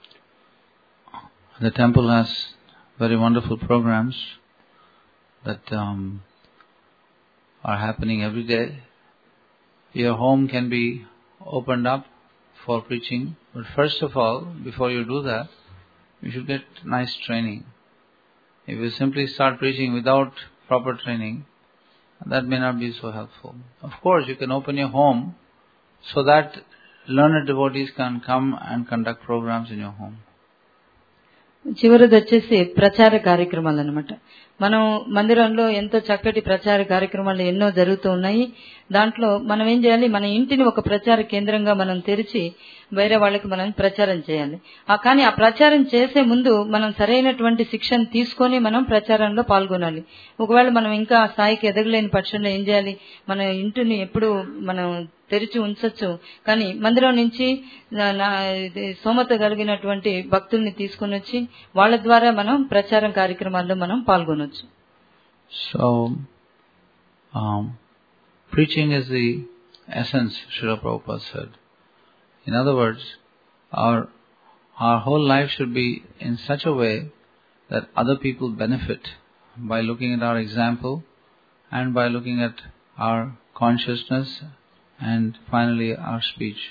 S1: the temple has very wonderful programs that um, are happening every day. Your home can be opened up for preaching, but first of all, before you do that, you should get nice training. If you simply start preaching without proper training, that may not be so helpful. Of course, you can open your home so that learned devotees can come and conduct programs in your home.
S2: చివరిది వచ్చేసి ప్రచార కార్యక్రమాలు అన్నమాట. మనం మందిరంలో ఎంతో చక్కటి ప్రచార కార్యక్రమాలు ఎన్నో జరుగుతూ ఉన్నాయి. దాంట్లో మనం ఏం చేయాలి, మన ఇంటిని ఒక ప్రచార కేంద్రంగా మనం తెరిచి వేరే వాళ్ళకి మనం ప్రచారం చేయాలి. కానీ ఆ ప్రచారం చేసే ముందు మనం సరైనటువంటి శిక్షణ తీసుకొని మనం ప్రచారంలో పాల్గొనాలి. ఒకవేళ మనం ఇంకా ఆ స్థాయికి ఎదగలేని పక్షంలో ఏం చేయాలి, మన ఇంటిని ఎప్పుడు మనం తెరిచి ఉంచొచ్చు, కానీ మందిరం నుంచి స్తోమత కలిగినటువంటి భక్తుల్ని తీసుకుని వచ్చి వాళ్ళ ద్వారా మనం ప్రచారం కార్యక్రమాల్లో మనం పాల్గొనొచ్చు.
S1: So, um, preaching is the essence, Srila Prabhupada said. In other words, our our whole life should be in such a way that other people benefit by looking at our example and by looking at our consciousness and finally our speech.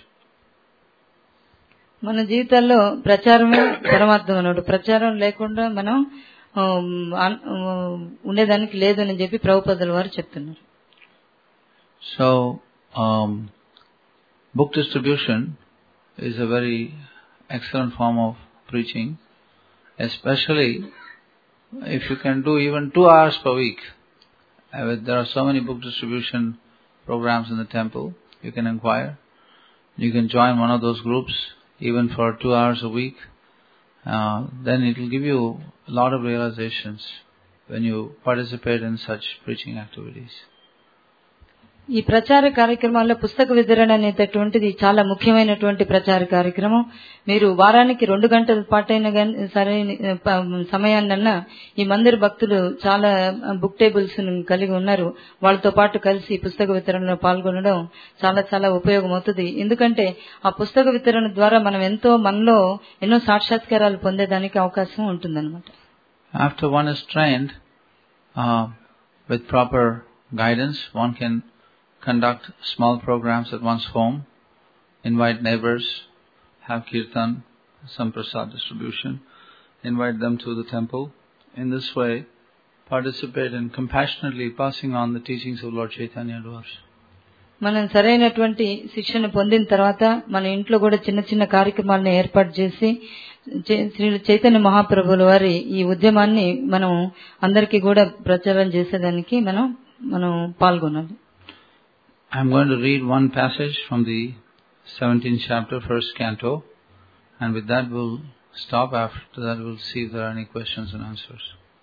S2: మన జీవితాల్లో ప్రచారమే పరమార్థం అన్నట్టు. ప్రచారం లేకుండా మనం ఉండేదానికి లేదని చెప్పి ప్రభుపాదుల వారు చెప్తున్నారు.
S1: So, um, book distribution is a very excellent form of preaching, especially if you can do even two hours per week. There are so many book distribution programs in the temple. You can inquire. You can join one of those groups even for two hours a week. Uh, then it will give you a lot of realizations when you participate in such preaching activities.
S2: ఈ ప్రచార కార్యక్రమాల్లో పుస్తక వితరణ అనేటటువంటిది చాలా ముఖ్యమైనటువంటి ప్రచార కార్యక్రమం. మీరు వారానికి రెండు గంటల పాటైన సరైన సమయాన్నన్నా ఈ మందిర భక్తులు చాలా బుక్ టేబుల్స్ కలిగి ఉన్నారు. వాళ్ళతో పాటు కలిసి పుస్తక వితరణలో పాల్గొనడం చాలా చాలా ఉపయోగం అవుతుంది. ఎందుకంటే ఆ పుస్తక వితరణ ద్వారా మనం ఎంతో మనలో ఎన్నో సాక్షాత్కారాలు పొందేదానికి అవకాశం ఉంటుందన్నమాట.
S1: After one is trained, uh, with proper guidance, one can conduct small programs at one's home, invite neighbors, have kirtan, some prasad distribution, invite them to the temple. In this way, participate in compassionately passing on the teachings of Lord Chaitanya to us.
S2: మనం సరైనటువంటి శిక్షణ పొందిన తర్వాత మన ఇంట్లో కూడా చిన్న చిన్న కార్యక్రమాలను ఏర్పాటు చేసి శ్రీ చైతన్య మహాప్రభుల వారి ఈ ఉద్యమాన్ని మనం అందరికీ కూడా ప్రచారం చేసేదానికి మనం మనం పాల్గొనాలి.
S1: I am going to read one passage from the seventeenth chapter, first canto, and with that we'll stop. After that we'll see if there are any questions and answers.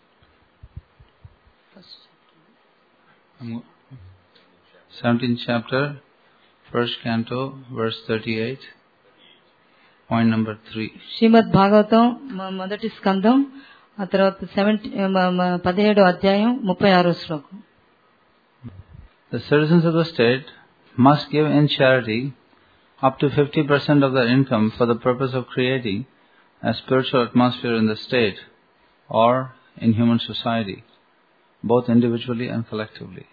S1: seventeenth chapter, first canto, verse thirty-eight, point number three.
S2: శ్రీమద్ భాగవతం మొదటి స్కందం ఆ తర్వాత seventy పదిహేడో అధ్యాయం ముప్పై ఆరో శ్లోకం.
S1: The citizens of the state must give in charity up to fifty percent of their income for the purpose of creating a spiritual atmosphere in the state or in human society, both individually and collectively.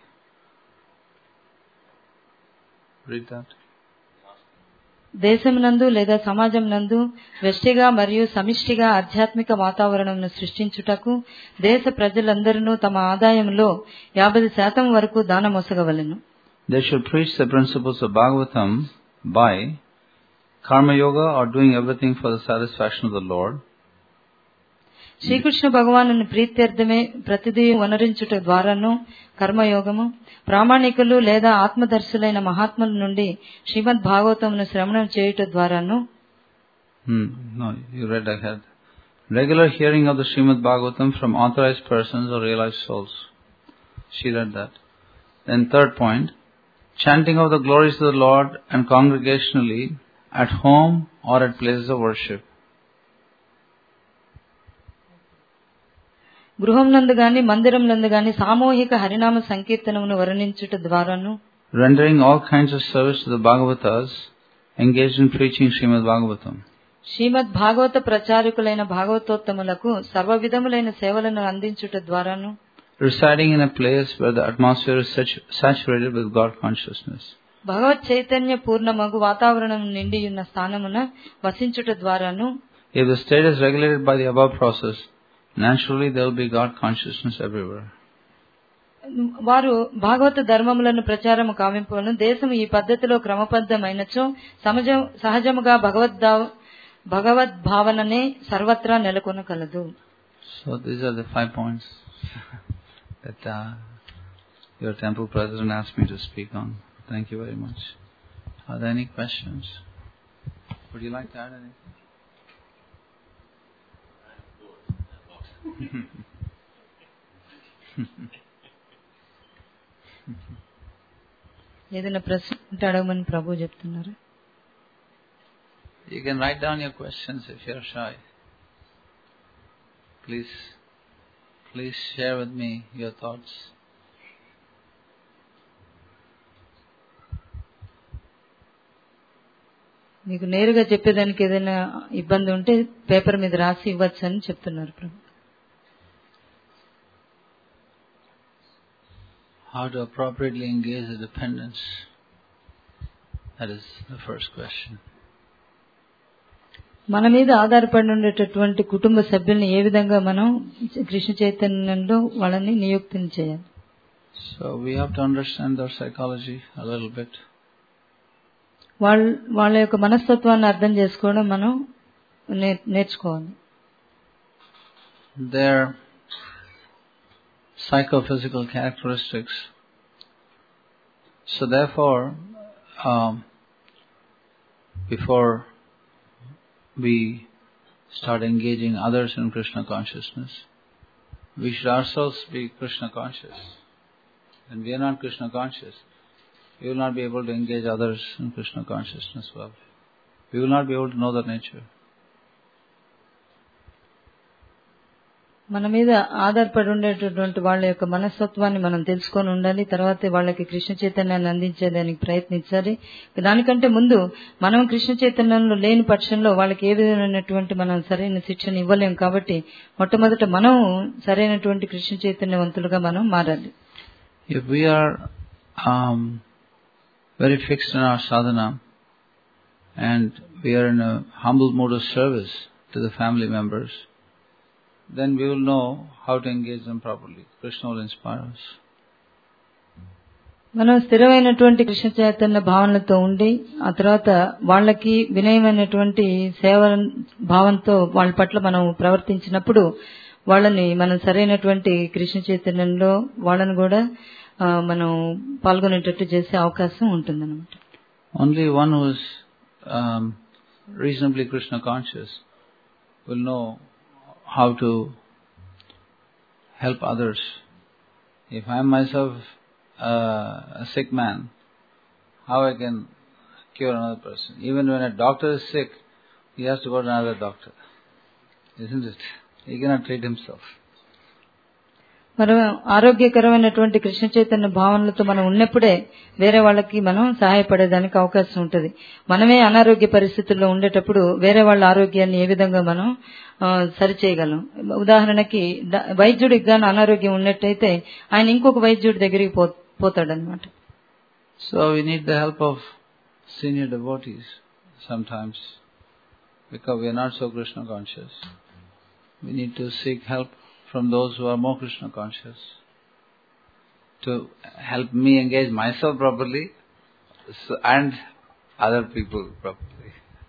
S1: Read that.
S2: దేశమునందు లేదా సమాజం నందు వ్యష్టిగా మరియు సమిష్టిగా ఆధ్యాత్మిక వాతావరణంను సృష్టించుటకు దేశ ప్రజలందరూ తమ ఆదాయంలో యాభై శాతం వరకు దానమొసగవలెను.
S1: They should preach the principles of Bhagavatam by karma yoga or doing everything for the satisfaction of the Lord.
S2: Srikrishna భగవాను ప్రీత్యర్థమే ప్రతిదీ వనరించుట ద్వారాను కర్మయోగము, ప్రామాణికులు లేదా ఆత్మదర్శులైన మహాత్ముల నుండి శ్రీమద్ భాగవతమును శ్రవణం చేయుట ద్వారాను.
S1: Hmm, no, you read ahead. Regular hearing of the Srimad Bhagavatam from authorized persons or realized souls. She read that. Then third point, chanting of the glories of the Lord and congregationally at home or at places of worship.
S2: గృహం నందు గాని మందిరం నందు గాని సామూహిక హరినామ సంకీర్తనమును వర్ణించుట ద్వారాను.
S1: Rendering all kinds of service to the Bhagavatas engaged in preaching Srimad Bhagavatam.
S2: శ్రీమద్ భాగవత ప్రచారకులైన భాగవతోత్తములకు సర్వ విధములైన సేవలను అందించుట ద్వారాను.
S1: Residing in a place where the atmosphere is saturated with God consciousness.
S2: భగవత్ చైతన్య పూర్ణమగు వాతావరణం నిండి ఉన్న స్థానమున వసించుట ద్వారాను.
S1: If the state is regulated by the above process, naturally there will be God consciousness everywhere.
S2: వారు భాగవత ధర్మములను ప్రచారము కావింపను. దేశము ఈ పద్ధతిలో క్రమబద్ధమైనచో సహజముగా భగవద్ భగవద్భావననే సర్వత్రా నెలకొనగలదు.
S1: So these are the five points that uh, your temple president asked me to speak on. Thank you very much. Are there any questions? Would you like to add anything?
S2: ఏదైనా ప్రశ్న ఉంటే అడగమని ప్రభు చెప్తున్నారు.
S1: You can write down your questions if you are shy. Please, please share with me your thoughts.
S2: మీకు నేరుగా చెప్పేదానికి ఏదైనా ఇబ్బంది ఉంటే పేపర్ మీద రాసి ఇవ్వచ్చు అని చెప్తున్నారు ప్రభు.
S1: How to appropriately engage the dependents? That is the first question.
S2: మన మీద ఆధారపడి ఉండేటటువంటి కుటుంబ సభ్యుల్ని ఏ విధంగా మనం కృష్ణ చైతన్యంలో వాళ్ళని నియుక్తిని చేయాలి.
S1: So we have to understand their psychology a little bit.
S2: వాళ్ళ వాళ్ళ యొక్క మనస్తత్వాన్ని అర్థం చేసుకోవడం మనం నేర్చుకోవాలి.
S1: Their psychophysical characteristics. So therefore, um, before we start engaging others in Krishna consciousness, we should ourselves be Krishna conscious. When we are not Krishna conscious, we will not be able to engage others in Krishna consciousness well. We will not be able to know their nature.
S2: మన మీద ఆధారపడి ఉండేటటువంటి వాళ్ళ యొక్క మనస్తత్వాన్ని మనం తెలుసుకొని ఉండాలి. తర్వాత వాళ్ళకి కృష్ణ చైతన్యాన్ని అందించేదానికి ప్రయత్నించాలి. దానికంటే ముందు మనం కృష్ణ చైతన్యంలో లేని పక్షంలో వాళ్ళకి ఏ విధమైనటువంటి మనం సరైన శిక్షణ ఇవ్వలేం. కాబట్టి మొట్టమొదట మనం సరైనటువంటి కృష్ణ చైతన్యవంతులుగా మనం మారాలి.
S1: If we are um, very fixed in our sadhana and we are in a humble mode of service to the family members, then we will know how to engage them properly. Krishna will inspire us.
S2: మనం స్థిరమైనటువంటి కృష్ణ చైతన్య భావనలతో ఉండి ఆ తర్వాత వాళ్ళకి వినయమైనటువంటి సేవ భావంతో వాళ్ళ పట్ల మనం ప్రవర్తించినప్పుడు వాళ్ళని మనం సరైనటువంటి కృష్ణ చైతన్యంలో వాళ్ళని కూడా మనం పాల్గొనేటట్టు చేసే అవకాశం ఉంటుందన్నమాట.
S1: Only one who is um, reasonably Krishna conscious will know how to help others. If I am myself uh, a sick man, how I can cure another person? Even when a doctor is sick, he has to go to another doctor, isn't it? He cannot treat himself.
S2: మనం ఆరోగ్యకరమైనటువంటి కృష్ణ చైతన్య భావనలతో మనం ఉన్నప్పుడే వేరే వాళ్ళకి మనం సహాయపడేదానికి అవకాశం ఉంటుంది. మనమే అనారోగ్య పరిస్థితుల్లో ఉండేటప్పుడు వేరే వాళ్ళ ఆరోగ్యాన్ని ఏ విధంగా మనం సరిచేయగలం? ఉదాహరణకి వైద్యుడికి గాని అనారోగ్యం ఉన్నట్టయితే ఆయన ఇంకొక వైద్యుడి దగ్గరికి పోతాడనమాట.
S1: So we need the help of senior devotees sometimes because we are not so Krishna conscious. We need to seek help from those who are more Krishna conscious to help me engage myself properly and other people properly.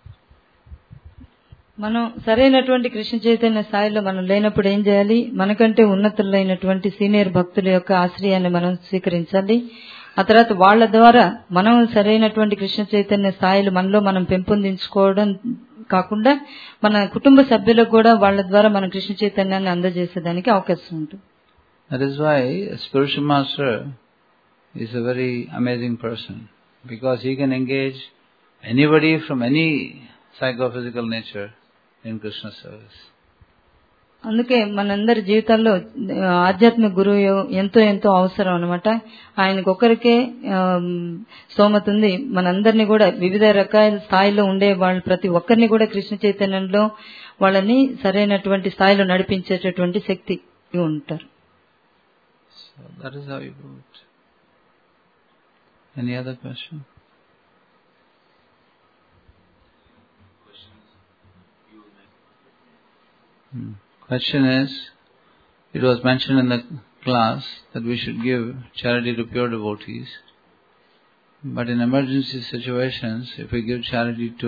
S2: మనం సరైనటువంటి కృష్ణ చైతన్య స్థాయిలో మనం లేనప్పుడు ఏం చేయాలి? మనకంటే ఉన్నతులైనటువంటి senior భక్తుల యొక్క ఆశ్రయాన్ని మనం స్వీకరించాలి. ఆ తర్వాత వాళ్ళ ద్వారా మనం సరైనటువంటి కృష్ణ చైతన్య స్థాయిలు మనలో మనం పెంపొందించుకోవడం కాకుండా మన కుటుంబ సభ్యులకు కూడా వాళ్ళ ద్వారా మన కృష్ణ చైతన్యాన్ని అందజేసేదానికి అవకాశం ఉంటుంది.
S1: That is why a spiritual master is a very amazing person because he can engage anybody from any psychophysical nature in Krishna service.
S2: అందుకే మనందరి జీవితాల్లో ఆధ్యాత్మిక గురువు ఎంతో ఎంతో అవసరం అన్నమాట. ఆయనకు ఒక్కరికే స్తోమత ఉంది. మనందరినీ కూడా వివిధ రకాల స్థాయిలో ఉండే వాళ్ళు ప్రతి ఒక్కరిని కూడా కృష్ణ చైతన్యంలో వాళ్ళని సరైనటువంటి స్థాయిలో నడిపించేటటువంటి శక్తి ఉంటారు.
S1: So that is how you do it. Any other question? Hmm. Question is, it was mentioned in the class that we should give charity to pure devotees, but in emergency situations, if we give charity to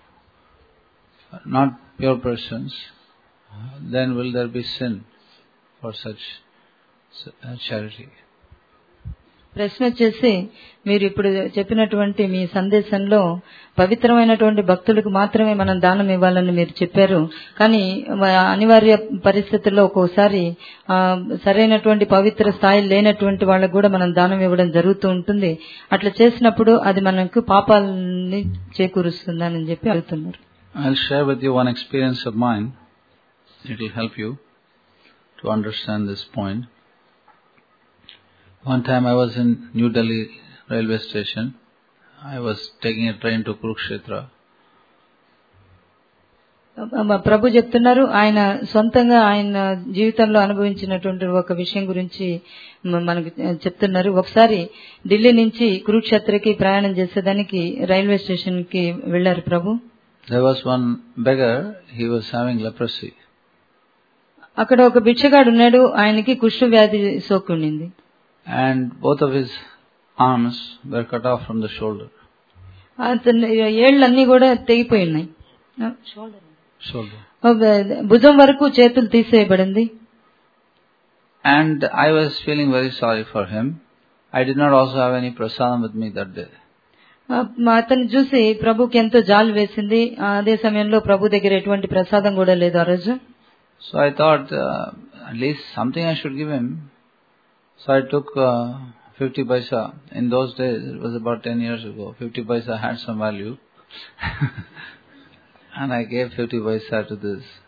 S1: not pure persons, then will there be sin for such charity?
S2: ప్రశ్న వచ్చేసి, మీరు ఇప్పుడు చెప్పినటువంటి మీ సందేశంలో పవిత్రమైనటువంటి భక్తులకు మాత్రమే మనం దానం ఇవ్వాలని మీరు చెప్పారు. కానీ అనివార్య పరిస్థితుల్లో ఒక్కోసారి సరైనటువంటి పవిత్ర స్థాయి లేనటువంటి వాళ్ళకు కూడా మనం దానం ఇవ్వడం జరుగుతూ ఉంటుంది. అట్లా చేసినప్పుడు అది మనకు పాపాలని చేకూరుస్తుందని చెప్పి అడుగుతున్నారు.
S1: I'll share with you one experience of mine. It will help you to understand this point. One time I was in New Delhi railway station. I was taking a train to Kurukshetra.
S2: ప్రభు చెప్తున్నారు, ఆయన సొంతంగా ఆయన జీవితంలో అనుభవించినటువంటి ఒక విషయం గురించి మనకు చెప్తున్నారు. ఒకసారి ఢిల్లీ నుంచి కురుక్షేత్రకి ప్రయాణం చేసేదానికి రైల్వే స్టేషన్ కి వెళ్లారు ప్రభు.
S1: There was one beggar, he was having leprosy.
S2: అక్కడ ఒక భిక్షగాడు ఉన్నాడు, ఆయనకి కుష్ఠ వ్యాధి సోకుండింది.
S1: And both of his arms were cut off from the shoulder.
S2: అతని ఏళ్ళన్నీ కూడా తెగిపోయి ఉన్నాయి.
S1: Shoulder.
S2: భుజం వరకు చేతులు తీసేయబడింది.
S1: And I was feeling very sorry for him. I did not also have any prasadam with me that day.
S2: అతను చూసి ప్రభుకి ఎంతో జాలి వేసింది. అదే సమయంలో ప్రభు దగ్గర ఎటువంటి ప్రసాదం కూడా లేదు ఆ రోజు.
S1: So I thought uh, at least something I should give him. So I took uh, fifty paisa. In those days, it was about ten years ago, fifty paisa had some value. And I gave fifty paisa to this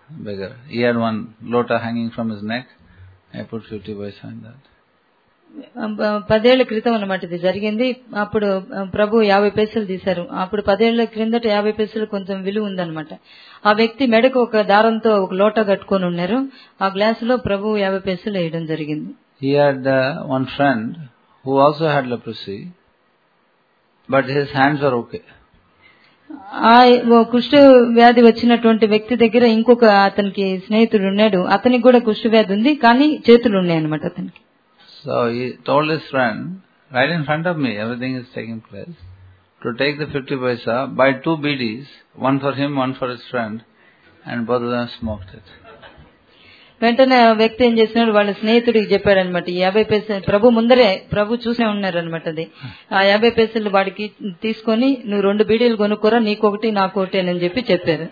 S1: beggar. He had one lota hanging from his neck. I put fifty paisa in that.
S2: పదేళ్ల క్రితం అన్నమాట ఇది జరిగింది. అప్పుడు ప్రభు యాభై పైసలు తీశారు. అప్పుడు పదేళ్ల క్రిందట యాభై పైసలు కొంచెం విలువ ఉందన్నమాట. ఆ వ్యక్తి మెడకు ఒక దారంతో ఒక లోటా కట్టుకొని ఉన్నారు. ఆ గ్లాసులో ప్రభు యాభై పైసలు వేయడం జరిగింది.
S1: He had uh, one friend who also had leprosy, but his hands were okay.
S2: ఆ కుష్ఠ వ్యాధి వచ్చినటువంటి వ్యక్తి దగ్గర ఇంకొక అతనికి స్నేహితుడు ఉన్నాడు. అతనికి కూడా కుష్ఠ వ్యాధి ఉంది, కానీ చేతులు ఉన్నాయి అన్నమాట అతనికి.
S1: So he told his friend, right in front of me, everything is taking place, to take the fifty paisa, buy two B Ds, one for him, one for his friend, and both of them smoked it.
S2: వెంటనే ఆ వ్యక్తి ఏం చేసినాడు, వాళ్ళ స్నేహితుడికి చెప్పాడు అనమాట. ఈ యాభై పైసలు ప్రభు ముందరే ప్రభు చూసే ఉన్నారు అనమాట. అది ఆ యాభై పైసలు వాడికి తీసుకొని నువ్వు రెండు బీడీలు కొనుక్కోరా, నీకొకటి నాకొకటి అని చెప్పి చెప్పారు.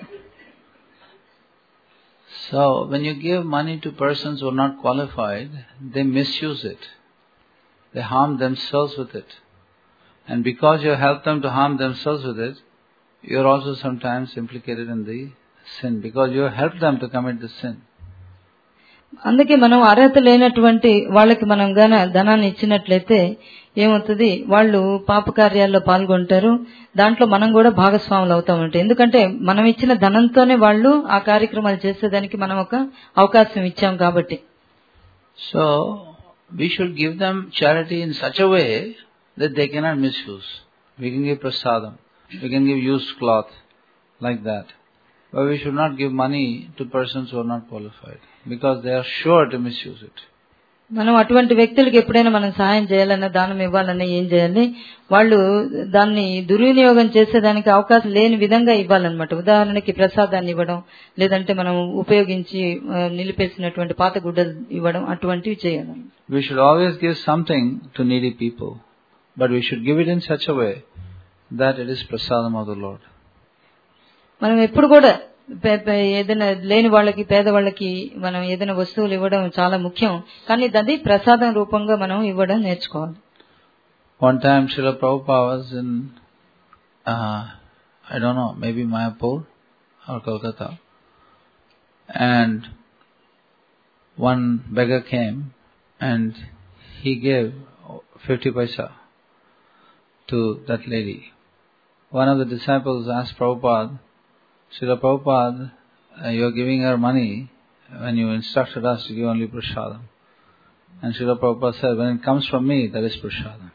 S1: So when you give money to persons who are not qualified, they misuse it. They harm themselves with it. And because you help them to harm themselves with it, you are also sometimes implicated in the sin, because you help them to commit the sin.
S2: అందుకే మనం అర్హత లేనటువంటి వాళ్ళకి మనం గాన ధనాన్ని ఇచ్చినట్లయితే ఏమవుతుంది, వాళ్ళు పాప కార్యాల్లో పాల్గొంటారు. దాంట్లో మనం కూడా భాగస్వాములు అవుతామంటే, ఎందుకంటే మనం ఇచ్చిన ధనంతోనే వాళ్ళు ఆ కార్యక్రమాలు చేసేదానికి మనం ఒక అవకాశం ఇచ్చాం కాబట్టి.
S1: So we should give them charity in such a way that they cannot misuse. We can give prasadam, we can give used cloth, like that. But we should not give money to persons who are not qualified, because they are sure to misuse it.
S2: మనం అటువంటి వ్యక్తులకు ఎప్పుడైనా మనం సహాయం చేయాలన్నా, దానం ఇవ్వాలన్నా ఏం చేయాలి, వాళ్ళు దాన్ని దుర్వినియోగం చేసేదానికి అవకాశం లేని విధంగా ఇవ్వాలన్నమాట. ఉదాహరణకి ప్రసాదాన్ని ఇవ్వడం, లేదంటే మనం ఉపయోగించి నిలిపేసినటువంటి పాత గుడ్డలు ఇవ్వడం, అటువంటివి చేయాలి.
S1: We should always give something to needy people, but we should give it in such a way that it is prasadam of the Lord.
S2: మనం ఎప్పుడు కూడా ఏదైనా లేని వాళ్ళకి, పేదవాళ్ళకి మనం ఏదైనా వస్తువులు ఇవ్వడం చాలా ముఖ్యం. కానీ అది ప్రసాదం రూపంగా మనం ఇవ్వడం నేర్చుకోవాలి.
S1: One time Srila Prabhupada was in, uh, I don't know, maybe Mayapur or Kolkata, and one beggar came and he gave fifty paisa to that lady. One of the disciples asked Prabhupada, Srila Prabhupada, uh, you are giving her money when you instructed us to give only prasadam. And Srila Prabhupada said, when it comes from me, that is prasadam.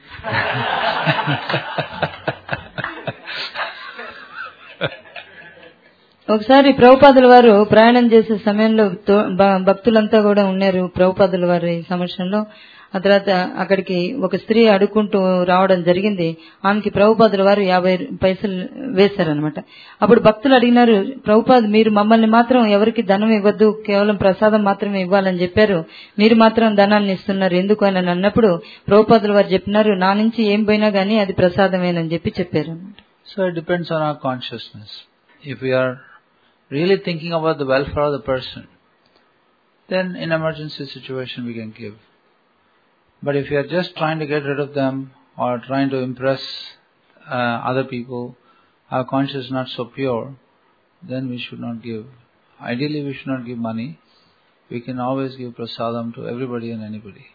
S2: ఒకసారి ప్రభుపాదుల వారు ప్రయాణం చేసే సమయంలో భక్తులంతా కూడా ఉన్నారు ప్రభుపాదుల వారి సమక్షంలో. ఆ తర్వాత అక్కడికి ఒక స్త్రీ అడుక్కుంటూ రావడం జరిగింది. ఆమెకి ప్రభుపాదుల వారు యాభై పైసలు వేశారనమాట. అప్పుడు భక్తులు అడిగినారు, ప్రభుపాద్ మీరు మమ్మల్ని మాత్రం ఎవరికి ధనం ఇవ్వద్దు, కేవలం ప్రసాదం మాత్రమే ఇవ్వాలని చెప్పారు, మీరు మాత్రం ధనాన్ని ఇస్తున్నారు ఎందుకు అని అన్నప్పుడు ప్రభుపాదుల వారు చెప్పినారు, నా నుంచి ఏం పోయినా గానీ అది ప్రసాదమేనని చెప్పి చెప్పారు అనమాట.
S1: So it depends on our consciousness. If we are really thinking about the welfare of the person, then in emergency situation we can give. But if you are just trying to get rid of them or trying to impress uh, other people, our conscience is not so pure, then we should not give. Ideally we should not give money. We can always give prasadam to everybody and anybody.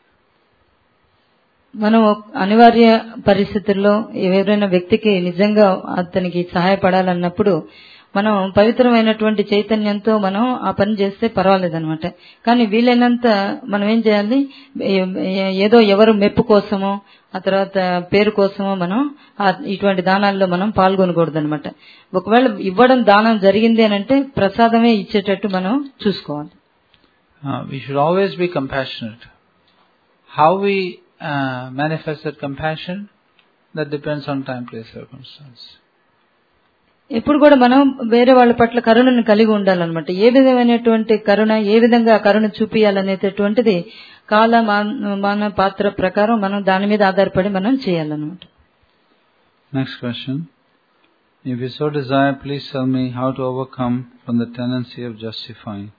S2: మనం అనివార్య పరిస్థితుల్లో ఎవరైనా వ్యక్తికి నిజంగా అతనికి సహాయపడాలన్నప్పుడు మనం పవిత్రమైనటువంటి చైతన్యంతో మనం ఆ పని చేస్తే పర్వాలేదన్నమాట. కానీ వీలైనంత మనం ఏం చేయాలి, ఏదో ఎవరు మెప్పు కోసమో ఆ తర్వాత పేరు కోసమో మనం ఇటువంటి దానాల్లో మనం పాల్గొనకూడదు అనమాట. ఒకవేళ ఇవ్వడం దానం జరిగింది అని అంటే ప్రసాదమే ఇచ్చేటట్టు మనం చూసుకోవాలి.
S1: We should always be compassionate. How we uh, manifest that compassion, that depends on time, place, circumstance.
S2: ఎప్పుడు కూడా మనం వేరే వాళ్ళ పట్ల కరుణను కలిగి ఉండాలన్నమాట. ఏ విధమైనటువంటి కరుణ, ఏ విధంగా కరుణ చూపించాలనేటటువంటిది కాల మాన పాత్ర ప్రకారం మనం దాని మీద ఆధారపడి మనం చేయాలన్నమాట.
S1: Next question. If you so desire, please tell me how to overcome from the tendency of justifying.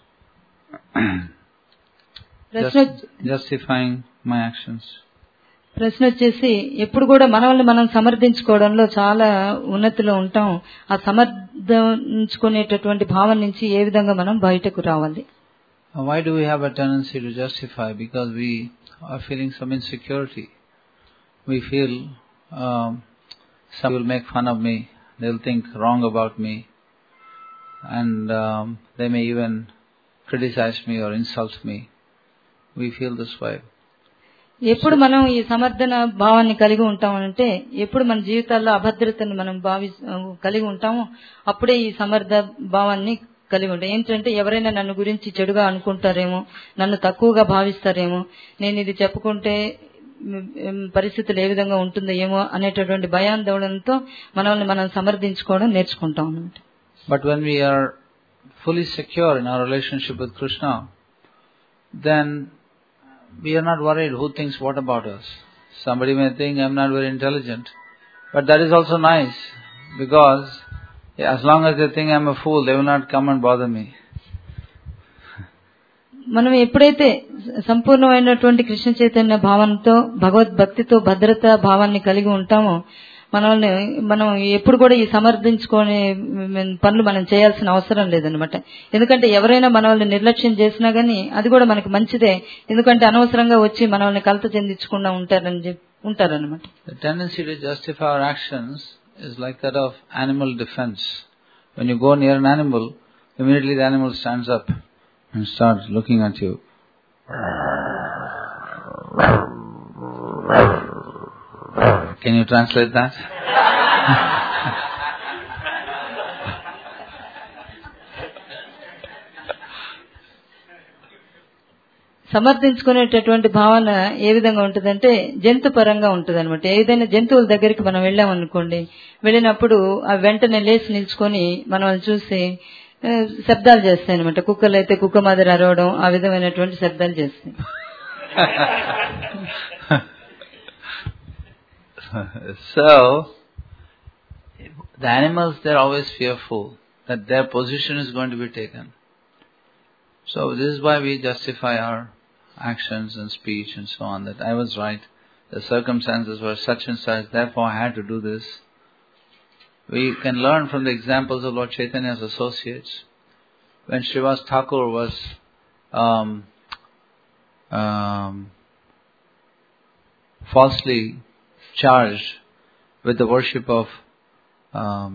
S1: Just, justifying my actions.
S2: ప్రశ్న వచ్చేసి ఎప్పుడు కూడా మనల్ని మనం సమర్థించుకోవడంలో చాలా ఉన్నతిలో ఉంటాం. ఆ సమర్థించుకునేటటువంటి భావం నుంచి ఏ విధంగా మనం బయటకు రావాలి?
S1: Why do we have a tendency to justify? Because we are feeling some insecurity. We feel um, some will make fun of me, they will think wrong about me, and um, they may even criticize me or insult me. We feel this way.
S2: ఎప్పుడు మనం ఈ సమర్థన భావాన్ని కలిగి ఉంటామంటే ఎప్పుడు మన జీవితాల్లో అభద్రతను మనం భావి కలిగి ఉంటామో అప్పుడే ఈ సమర్థ భావాన్ని కలిగి ఉంటాం. ఏంటంటే ఎవరైనా నన్ను గురించి చెడుగా అనుకుంటారేమో, నన్ను తక్కువగా భావిస్తారేమో, నేను ఇది చెప్పుకుంటే పరిస్థితులు ఏ విధంగా ఉంటుందో ఏమో అనేటటువంటి భయాందోళనతో మనల్ని మనం సమర్థించుకోవడం నేర్చుకుంటాం అన్నమాట.
S1: But when we are fully secure in our relationship with Krishna, then we are not worried who thinks what about us. Somebody may think I am not very intelligent, but that is also nice, because as long as they think I am a fool, they will not come and bother me.
S2: మనం ఎప్పుడైతే సంపూర్ణమైనటువంటి కృష్ణ చైతన్య భావంతో భగవద్భక్తితో భద్రత భావాన్ని కలిగి ఉంటామో మనల్ని మనం ఎప్పుడు కూడా ఈ సమర్థించుకునే పనులు మనం చేయాల్సిన అవసరం లేదనమాట. ఎందుకంటే ఎవరైనా మనల్ని నిర్లక్ష్యం చేసినా గానీ అది కూడా మనకి మంచిదే. ఎందుకంటే అనవసరంగా వచ్చి మనల్ని కలత చెందించకుండా ఉంటారని చెప్పి ఉంటారనమాట.
S1: The tendency to justify our actions is like that of animal defense. When you go near an animal, immediately the animal stands up and starts looking at you. Can you translate that?
S2: సమర్థించుకునేటటువంటి భావన ఏ విధంగా ఉంటుందంటే జంతు పరంగా ఉంటుంది అనమాట. ఏదైనా జంతువుల దగ్గరికి మనం వెళ్ళామనుకోండి, వెళ్ళినప్పుడు ఆ వెంటనే లేచి నిల్చుకొని మనల్ని చూసి శబ్దాలు చేస్తాయి అనమాట. కుక్కలు అయితే కుక్క మాదిరి అరవడం, ఆ విధమైనటువంటి శబ్దాలు చేస్తాయి.
S1: So, the animals, they are always fearful that their position is going to be taken. So, this is why we justify our actions and speech and so on, that I was right, the circumstances were such and such, therefore I had to do this. We can learn from the examples of Lord Chaitanya's associates. When Srivas Thakur was um, um, falsely charged with the worship of um,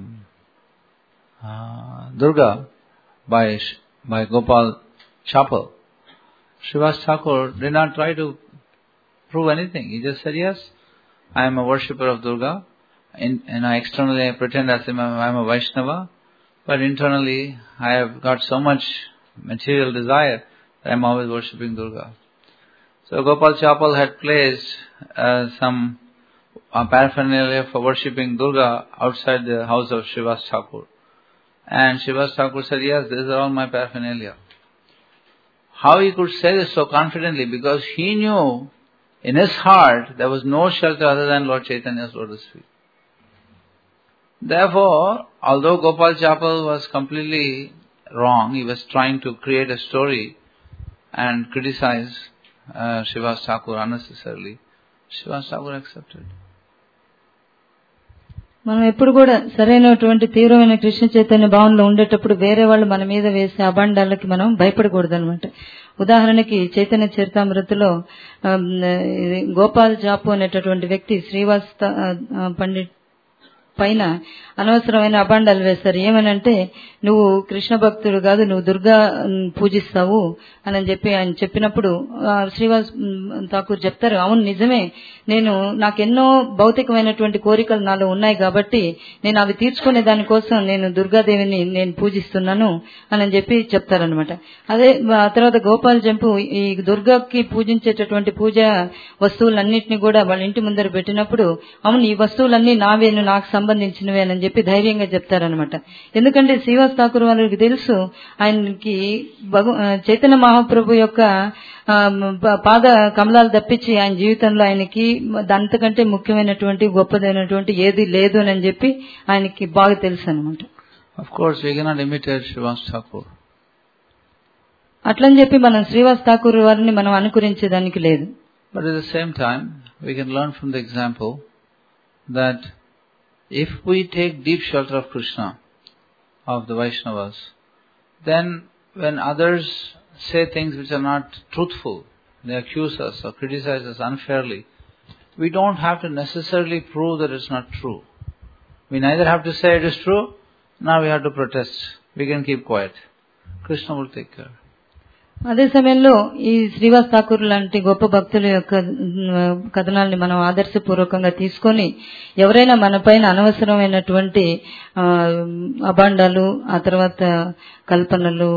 S1: uh, Durga by by Gopal Chapel, Srivas Thakur did not try to prove anything. He just said, yes, I am a worshipper of Durga. In, and I externally I pretend as if I am a Vaishnava, but internally I have got so much material desire that I am always worshipping Durga. So Gopal Chapel had placed uh, some uh, paraphernalia for worshipping Durga outside the house of Srivas Thakur. And Srivas Thakur said, yes, these are all my paraphernalia. How he could say this so confidently? Because he knew in his heart there was no shelter other than Lord Chaitanya's lotus feet. Therefore, although Gopal Chapel was completely wrong, he was trying to create a story and criticize uh, Srivas Thakur unnecessarily. Srivas Thakur accepted.
S2: మనం ఎప్పుడు కూడా సరైనటువంటి తీవ్రమైన కృష్ణ చైతన్య భావనలో ఉండేటప్పుడు వేరే వాళ్ళు మన మీద వేసే అభండాలకి మనం భయపడకూడదు అనమాట. ఉదాహరణకి చైతన్య చరితామృతిలో గోపాల్ జాపు అనేటటువంటి వ్యక్తి శ్రీవాస్ పండిట్ పైన అనవసరమైన అభాండాలు వేస్తారు. ఏమనంటే నువ్వు కృష్ణ భక్తుడు కాదు, నువ్వు దుర్గా పూజిస్తావు అని చెప్పి ఆయన చెప్పినప్పుడు శ్రీవాస్ ఠాకూర్ చెప్తారు, అవును నిజమే, నేను నాకెన్నో భౌతికమైనటువంటి కోరికలు నాలో ఉన్నాయి కాబట్టి నేను అవి తీర్చుకునే దానికోసం నేను దుర్గాదేవిని నేను పూజిస్తున్నాను అని చెప్పి చెప్తారనమాట. అదే ఆ తర్వాత గోపాల్ జంపు ఈ దుర్గాకి పూజించేటటువంటి పూజ వస్తువులన్నింటినీ కూడా వాళ్ళ ఇంటి ముందర పెట్టినప్పుడు అవును ఈ వస్తువులన్నీ నావేను, నాకు సంబంధించినవి అని చెప్పి ధైర్యంగా చెప్తారనమాట. ఎందుకంటే శ్రీవాస్ ఠాకూర్ వాళ్ళకి తెలుసు ఆయనకి చైతన్య మహాప్రభు యొక్క పాద కమలాలు తప్పించి ఆయన జీవితంలో ఆయనకి అంతకంటే ముఖ్యమైనటువంటి గొప్పదైనటువంటి ఏది లేదు అని చెప్పి ఆయనకి బాగా తెలుసు అనమాట.
S1: Of course, we cannot imitate Srivas Thakur.
S2: అట్లని చెప్పి మనం శ్రీవాస్ ఠాకూర్ వారిని మనం అనుకరించేదానికి లేదు.
S1: But at the same time, we can learn from the example that if we take deep shelter of Krishna, of the Vaishnavas, then when others say things which are not truthful, they accuse us or criticize us unfairly, we don't have to necessarily prove that it's not true. We neither have to say it is true, nor we have to protest. We can keep quiet. Krishna will take care.
S2: అదే సమయంలో ఈ శ్రీవాస్ ఠాకూర్ లాంటి గొప్ప భక్తుల యొక్క కథనాల్ని మనం ఆదర్శపూర్వకంగా తీసుకొని ఎవరైనా మన పైన అనవసరమైనటువంటి అభాండాలు, ఆ తర్వాత కల్పనలు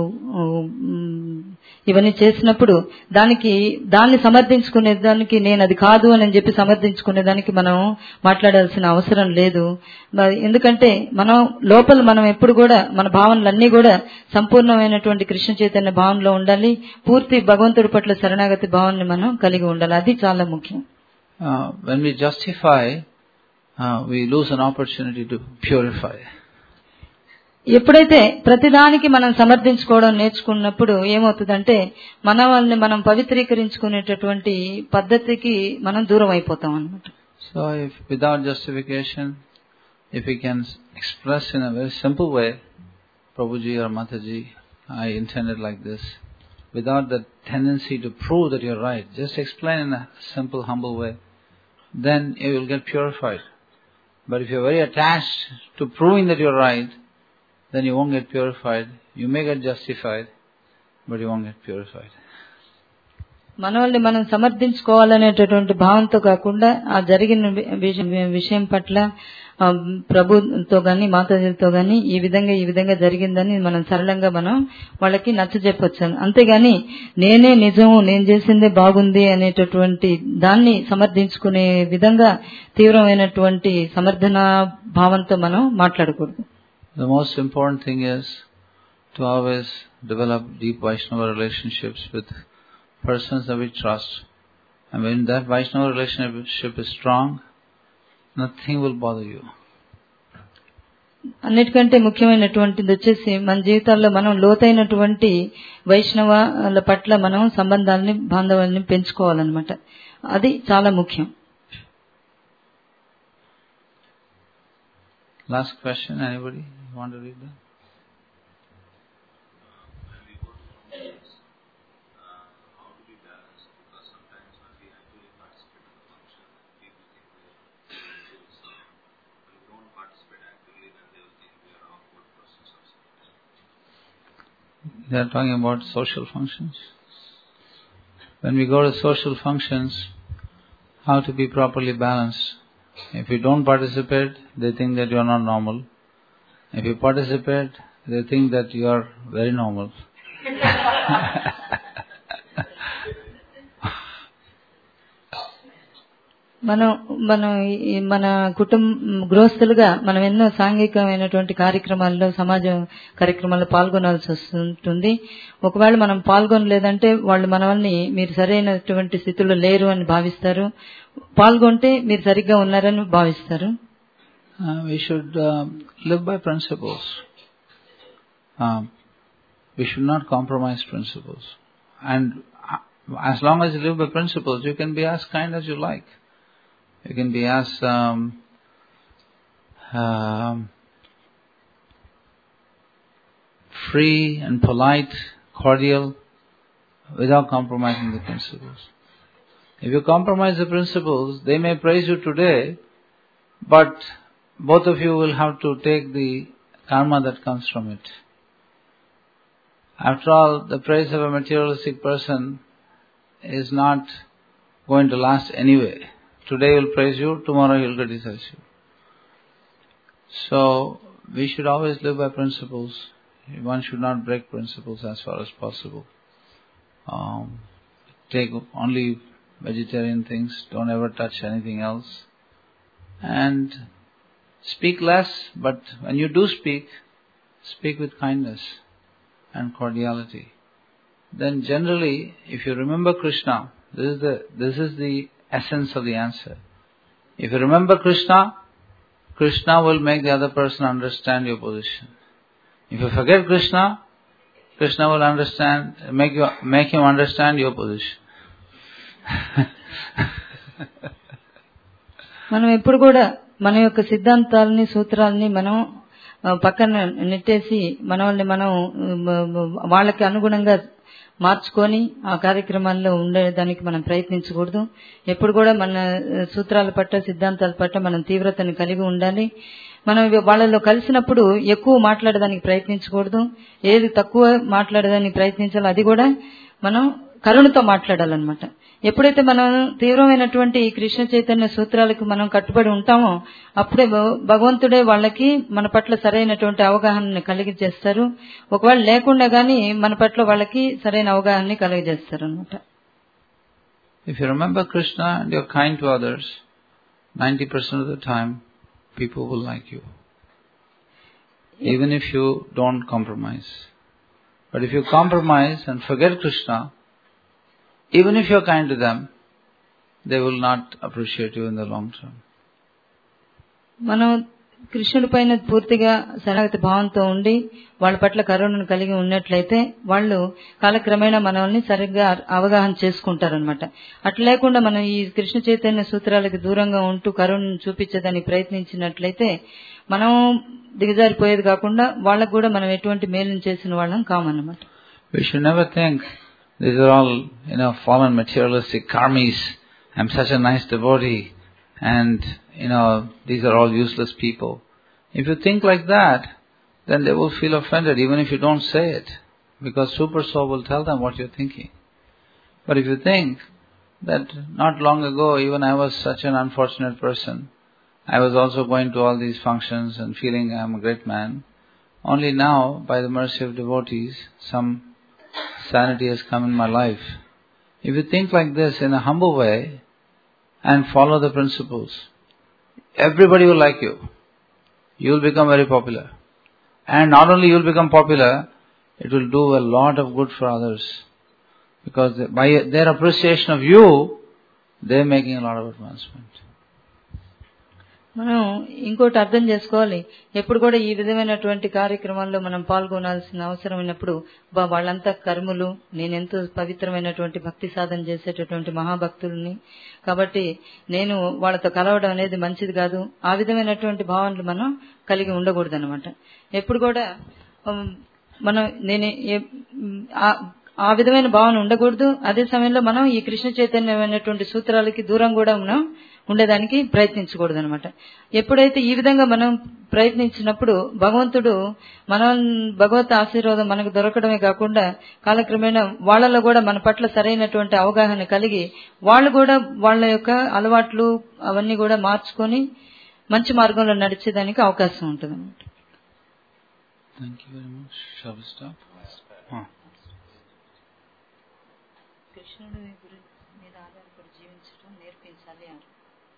S2: ఇవన్నీ చేసినప్పుడు దానికి దాన్ని సమర్థించుకునే దానికి నేను అది కాదు అని చెప్పి సమర్థించుకునే దానికి మనం మాట్లాడాల్సిన అవసరం లేదు. ఎందుకంటే మనం లోపల మనం ఎప్పుడు కూడా మన భావనలన్నీ కూడా సంపూర్ణమైనటువంటి కృష్ణ చైతన్య భావనలో ఉండాలి. పూర్తి భగవంతుడి పట్ల శరణాగతి భావాన్ని మనం కలిగి ఉండాలి. అది చాలా ముఖ్యం.
S1: When we justify, uh, we lose an opportunity to purify.
S2: ఎప్పుడైతే ప్రతిదానికి మనం సమర్థించుకోవడం నేర్చుకున్నప్పుడు ఏమవుతుందంటే మన వాళ్ళని మనం పవిత్రీకరించుకునేటటువంటి పద్ధతికి మనం దూరం అయిపోతాం అన్నమాట.
S1: So if without justification, if we can express in a very simple way, Prabhuji or Mataji, I intended like this, without the tendency to prove that you're right, just explain in a simple, humble way, then you will get purified. But if you're very attached to proving that you're right, then you won't get purified. You may get justified, but you won't get purified.
S2: మనల్ని మనం సమర్థించుకోవాలనేటటువంటి భావంతో కాకుండా ఆ జరిగిన విషయం పట్ల ప్రభుతో గాని మాతాజీలతో గాని ఈ విధంగా ఈ విధంగా జరిగిందని మనం సరళంగా మనం వాళ్ళకి నచ్చ చెప్పొచ్చు. అంతేగాని నేనే నిజము, నేను చేసిందే బాగుంది అనేటటువంటి దాన్ని సమర్థించుకునే విధంగా తీవ్రమైనటువంటి సమర్థన భావంతో మనం మాట్లాడకూడదు.
S1: The most important thing is to always develop deep Vaishnava relationships with persons that we trust. And when that Vaishnava relationship is strong, nothing will bother you.
S2: అన్నిటికంటే ముఖ్యమైనటువంటిది వచ్చేసి మన జీవితాల్లో మనం లోతైనటువంటి వైష్ణవాల పట్ల మనం సంబంధాలని, బాంధవ్యాలని పెంచుకోవాలన్నమాట. అది చాలా ముఖ్యం.
S1: Last question, anybody want to read that? They are talking about social functions. When we go to social functions, how to be properly balanced. If you don't participate, they think that you are not normal. If you participate, they think that you are very normal.
S2: మనం మనం మన కుటుంబ గృహస్థులుగా మనం ఎన్నో సాంఘికమైనటువంటి కార్యక్రమాల్లో, సమాజ కార్యక్రమాల్లో పాల్గొనాల్సి వస్తుంటుంది. ఒకవేళ మనం పాల్గొనలేదంటే వాళ్ళు మనల్ని మీరు సరైనటువంటి స్థితిలో లేరు అని భావిస్తారు. పాల్గొంటే మీరు సరిగ్గా ఉన్నారని భావిస్తారు.
S1: Uh, we should uh, live by principles. Uh, we should not compromise principles. And uh, as long as you live by principles, you can be as kind as you like. You can be as um, uh, free and polite, cordial, without compromising the principles. If you compromise the principles, they may praise you today, but both of you will have to take the karma that comes from it. After all, the praise of a materialistic person is not going to last anyway. Today he will praise you, tomorrow he will criticize you. So, we should always live by principles. One should not break principles as far as possible. Um, take only vegetarian things, don't ever touch anything else. And speak less, but when you do speak, speak with kindness and cordiality. Then generally, if you remember Krishna, this is the this is the essence of the answer. If you remember Krishna, Krishna will make the other person understand your position. If you forget Krishna, Krishna will understand, make you make him understand your position.
S2: మనం ఎప్పుడు కూడా మన యొక్క సిద్ధాంతాలని సూత్రాలని మనం పక్కన నెట్టేసి మనల్ని మనం వాళ్ళకి అనుగుణంగా మార్చుకొని ఆ కార్యక్రమాల్లో ఉండేదానికి మనం ప్రయత్నించకూడదు. ఎప్పుడు కూడా మన సూత్రాల పట్ల సిద్ధాంతాల పట్ల మనం తీవ్రతను కలిగి ఉండాలి. మనం వాళ్ళలో కలిసినప్పుడు ఎక్కువ మాట్లాడడానికి ప్రయత్నించకూడదు. ఏది తక్కువ మాట్లాడడానికి ప్రయత్నించాలో అది కూడా మనం కరుణతో మాట్లాడాలన్నమాట. ఎప్పుడైతే మనం తీవ్రమైనటువంటి కృష్ణ చైతన్య సూత్రాలకు మనం కట్టుబడి ఉంటామో అప్పుడే భగవంతుడే వాళ్ళకి మన పట్ల సరైనటువంటి అవగాహనని కలిగజేస్తారు. ఒకవేళ లేకుండా గానీ మన పట్ల వాళ్ళకి సరైన అవగాహనని కలిగజేస్తారు అన్నమాట.
S1: If you remember Krishna and you're kind to others, ninety percent of the time people will like you. Even if you don't compromise. But if you compromise and forget Krishna, even if you're kind to them, they will not appreciate you in the long term.
S2: మనం కృష్ణుడి పైన పూర్తిగా శరణాగతి భావంతో ఉండి వాళ్ళ పట్ల కరుణను కలిగి ఉన్నట్లయితే వాళ్ళు కాలక్రమేణా మనల్ని సరిగ్గా అవగాహన చేసుకుంటారనమాట. అట్లా లేకుండా మనం ఈ కృష్ణ చైతన్య సూత్రాలకు దూరంగా ఉంటూ కరుణను చూపించడానికి ప్రయత్నించినట్లయితే మనం దిగజారిపోయేది కాకుండా వాళ్ళకు కూడా మనం ఎటువంటి మేలును చేసిన వాళ్ళం కామన్నమాట.
S1: We should never think these are all, you know, fallen materialistic karmis. I'm such a nice devotee and, you know, these are all useless people. If you think like that, then they will feel offended even if you don't say it. Because Super Soul will tell them what you're thinking. But if you think that not long ago even I was such an unfortunate person, I was also going to all these functions and feeling I'm a great man. Only now, by the mercy of devotees, some sanity has come in my life. If you think like this in a humble way and follow the principles, everybody will like you. You will become very popular. And not only you will become popular, it will do a lot of good for others. Because by their appreciation of you, they are making a lot of advancement.
S2: మనం ఇంకోటి అర్థం చేసుకోవాలి. ఎప్పుడు కూడా ఈ విధమైనటువంటి కార్యక్రమాల్లో మనం పాల్గొనాల్సిన అవసరం ఉన్నప్పుడు వాళ్ళంతా కర్ములు, నేనెంతో పవిత్రమైనటువంటి భక్తి సాధన చేసేటటువంటి మహాభక్తుల్ని, కాబట్టి నేను వాళ్ళతో కలవడం అనేది మంచిది కాదు. ఆ విధమైనటువంటి భావనలు మనం కలిగి ఉండకూడదు అనమాట. ఎప్పుడు కూడా మనం నేనే ఆ విధమైన భావన ఉండకూడదు. అదే సమయంలో మనం ఈ కృష్ణ చైతన్యమైనటువంటి సూత్రాలకి దూరం కూడా మనం ఉండేదానికి ప్రయత్నించకూడదు అనమాట. ఎప్పుడైతే ఈ విధంగా మనం ప్రయత్నించినప్పుడు భగవంతుడు మన భగవత్ ఆశీర్వాదం మనకు దొరకడమే కాకుండా కాలక్రమేణా వాళ్ళలో కూడా మన పట్ల సరైనటువంటి అవగాహన కలిగి వాళ్ళు కూడా వాళ్ళ యొక్క అలవాట్లు అవన్నీ కూడా మార్చుకొని మంచి మార్గంలో నడిచేదానికి అవకాశం ఉంటుంది అనమాట.
S1: Thank you very much. Shall we stop? Huh.
S2: కృష్ణుడి మీద ఆధారపడి జీవించడం నేర్పించాలి అని.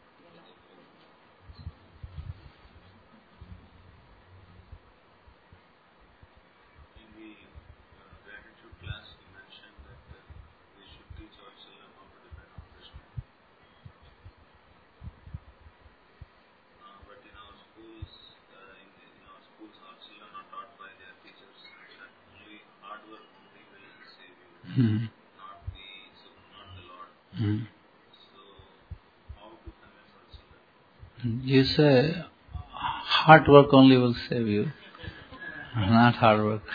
S1: Mm-hmm.
S3: Not the not the Lord.
S1: Mm-hmm.
S3: So, how to convince our children?
S1: You say hard work only will save you, not hard work.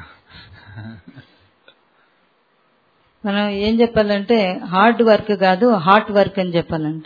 S2: మనం ఏం చెప్పాలంటే hard work కాదు హార్ట్ వర్క్ అని చెప్పాలంట.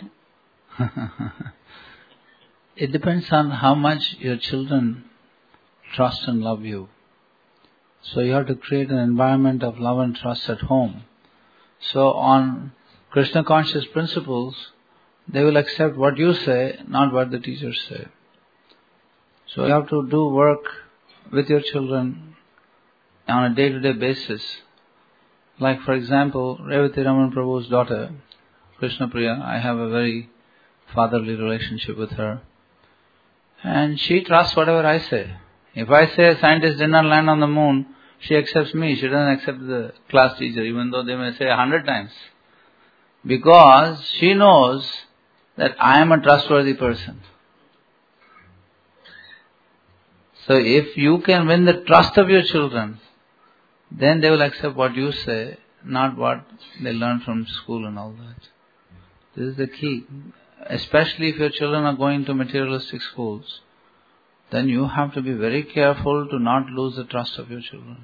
S1: It depends on how much your children trust and love you. So you have to create an environment of love and trust at home. So on Krishna conscious principles, they will accept what you say, not what the teachers say. So you have to do work with your children on a day-to-day basis. Like for example, Revati Raman Prabhu's daughter, Krishna Priya, I have a very fatherly relationship with her. And she trusts whatever I say. If I say scientists did not land on the moon, she accepts me. She doesn't accept the class teacher, even though they may say a hundred times. Because she knows that I am a trustworthy person. So if you can win the trust of your children, then they will accept what you say, not what they learn from school and all that. This is the key. Especially if your children are going to materialistic schools, then you have to be very careful to not lose the trust of your children.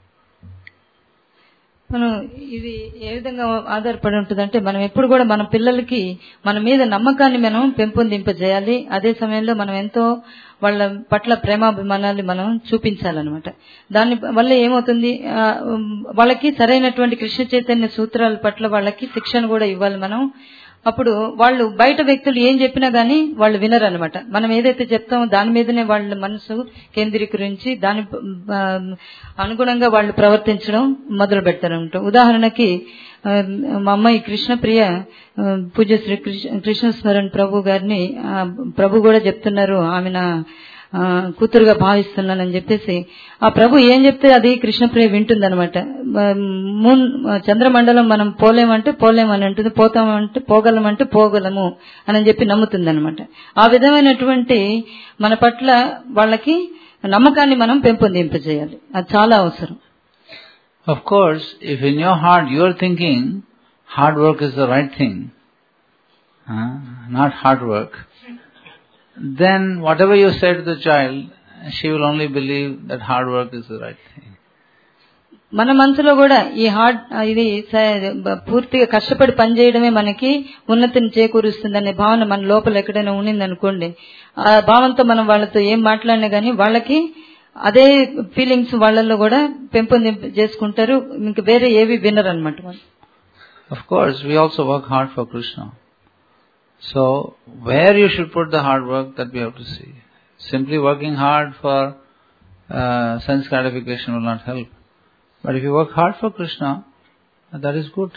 S2: మనం ఇది ఏ విధంగా ఆధారపడి ఉంటుందంటే మనం ఎప్పుడు కూడా మన పిల్లలకి మన మీద నమ్మకాన్ని మనం పెంపొందింపజేయాలి. అదే సమయంలో మనం ఎంతో వాళ్ళ పట్ల ప్రేమాభిమానాలు మనం చూపించాలన్నమాట. దాని వల్ల ఏమవుతుంది, వాళ్ళకి సరైనటువంటి కృష్ణ చైతన్య సూత్రాల పట్ల వాళ్ళకి శిక్షణ కూడా ఇవ్వాలి మనం. అప్పుడు వాళ్ళు బయట వ్యక్తులు ఏం చెప్పినా గానీ వాళ్ళు వినరు అనమాట. మనం ఏదైతే చెప్తామో దాని మీదనే వాళ్ళ మనసు కేంద్రీకరించి దాని అనుగుణంగా వాళ్ళు ప్రవర్తించడం మొదలు పెడతారనమాట. ఉదాహరణకి మా అమ్మాయి కృష్ణప్రియ పూజ్య శ్రీ కృష్ణ స్మరణ్ ప్రభు గారిని ప్రభు కూడా చెప్తున్నారు, ఆమె నా కూతురుగా భావిస్తున్నానని చెప్పేసి ఆ ప్రభు ఏం చెప్తే అది కృష్ణప్రియ వింటుందనమాట. మూన్ చంద్రమండలం మనం పోలేమంటే పోలేమని అంటుంది, పోతామంటే పోగలమంటే పోగలము అని చెప్పి నమ్ముతుందనమాట. ఆ విధమైనటువంటి మన పట్ల వాళ్ళకి నమ్మకాన్ని మనం పెంపొందింపజేయాలి. అది చాలా అవసరం.
S1: Of course, if in your heart you are thinking hard work is the right thing, uh, not hard work, then whatever you say to the child, she will only believe that hard work is the right thing.
S2: మన మనసులో కూడా ఈ hard ఇది పూర్తిగా కష్టపడి పనిచేయడమే మనకి ఉన్నతిని చేకూరుస్తుందనే భావన మన లోపల ఎక్కడైనా ఉండిందనుకోండి, ఆ భావంతో మనం వాళ్ళతో ఏం మాట్లాడినా గానీ వాళ్ళకి అదే ఫీలింగ్స్ వాళ్ళల్లో కూడా పెంపొందింప చేసుకుంటారు. ఇంకా వేరే ఏవి వినరు అనమాట.
S1: Of course, we also work hard for Krishna. So, where you should put the hard work, that we have to see. Simply working hard for uh, sense gratification will not help. But if you work hard for Krishna, that is good.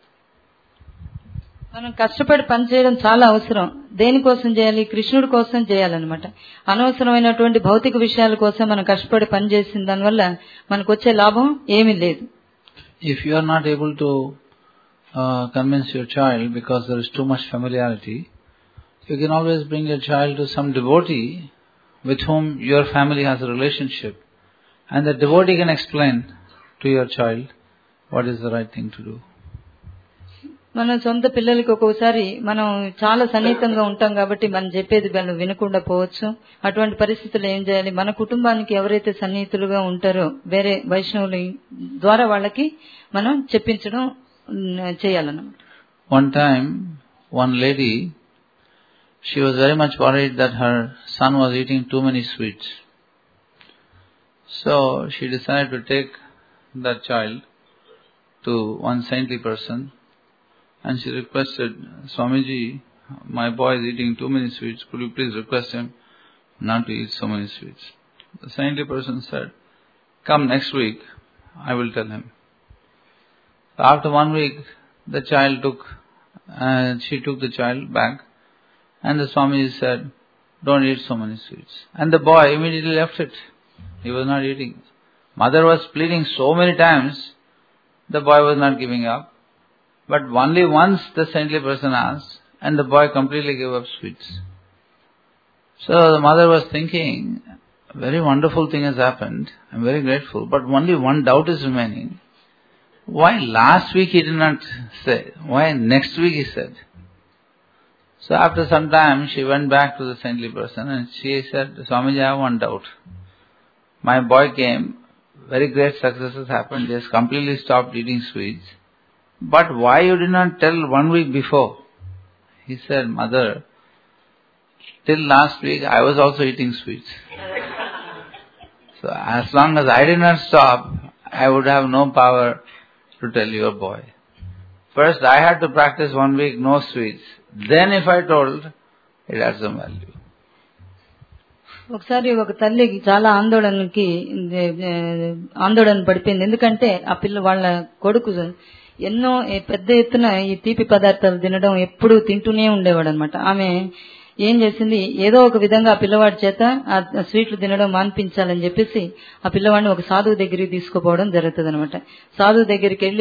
S2: మనం కష్టపడి పనిచేయడం చాలా అవసరం. దేనికోసం చేయాలి? కృష్ణుడి కోసం చేయాలన్నమాట. అనవసరమైనటువంటి భౌతిక విషయాల కోసం మనం కష్టపడి పనిచేసిన దానివల్ల మనకు వచ్చే లాభం ఏమీ లేదు.
S1: If you are not able to uh, convince your child because there is too much familiarity, you can always bring your child to some devotee with whom your family has a relationship, and the devotee can explain to your child what is the right thing to do.
S2: మన సొంత పిల్లలకి ఒక్కోసారి మనం చాలా సన్నిహితంగా ఉంటాం కాబట్టి మనం చెప్పేది వాళ్ళు వినకుండా పోవచ్చు. అటువంటి పరిస్థితుల్లో ఏం చేయాలి? మన కుటుంబానికి ఎవరైతే సన్నిహితులుగా ఉంటారో వేరే వైష్ణవుల ద్వారా వాళ్ళకి మనం చెప్పించడం చేయాలన్నమాట.
S1: One time, one lady, she was very much worried that her son was eating too many sweets. So she decided to take that child to one saintly person, and she requested, Swamiji, my boy is eating too many sweets, could you please request him not to eat so many sweets? The saintly person said, come next week, I will tell him. After one week, the child took, uh, she took the child back, and the Swamiji said, don't eat so many sweets. And the boy immediately left it. He was not eating. Mother was pleading so many times, the boy was not giving up. But only once the saintly person asked, and the boy completely gave up sweets. So the mother was thinking, a very wonderful thing has happened, I am very grateful, but only one doubt is remaining. Why last week he did not say? Why next week he said? So after some time she went back to the saintly person and she said, Swamiji, I have one doubt. My boy came, very great successes happened, he has completely stopped eating sweets. But why you did not tell one week before? He said, Mother, till last week I was also eating sweets. So as long as I did not stop, I would have no power to tell your boy. First I had to practice one week no sweets. Then if I told, it has some value.
S2: ఒకసారి ఒక తల్లికి చాలా ఆందోళనకి ఆందోళన పడిపోయింది. ఎందుకంటే ఆ పిల్ల వాళ్ళ కొడుకు ఎన్నో పెద్ద ఎత్తున ఈ తీపి పదార్థాలు తినడం ఎప్పుడు తింటూనే ఉండేవాడు అనమాట. ఆమె ఏం చేసింది, ఏదో ఒక విధంగా ఆ పిల్లవాడి చేత ఆ స్వీట్లు తినడం మాన్పించాలని చెప్పేసి ఆ పిల్లవాడిని ఒక సాధువు దగ్గరికి తీసుకుపోవడం జరుగుతుంది అనమాట. సాధువు దగ్గరికి వెళ్లి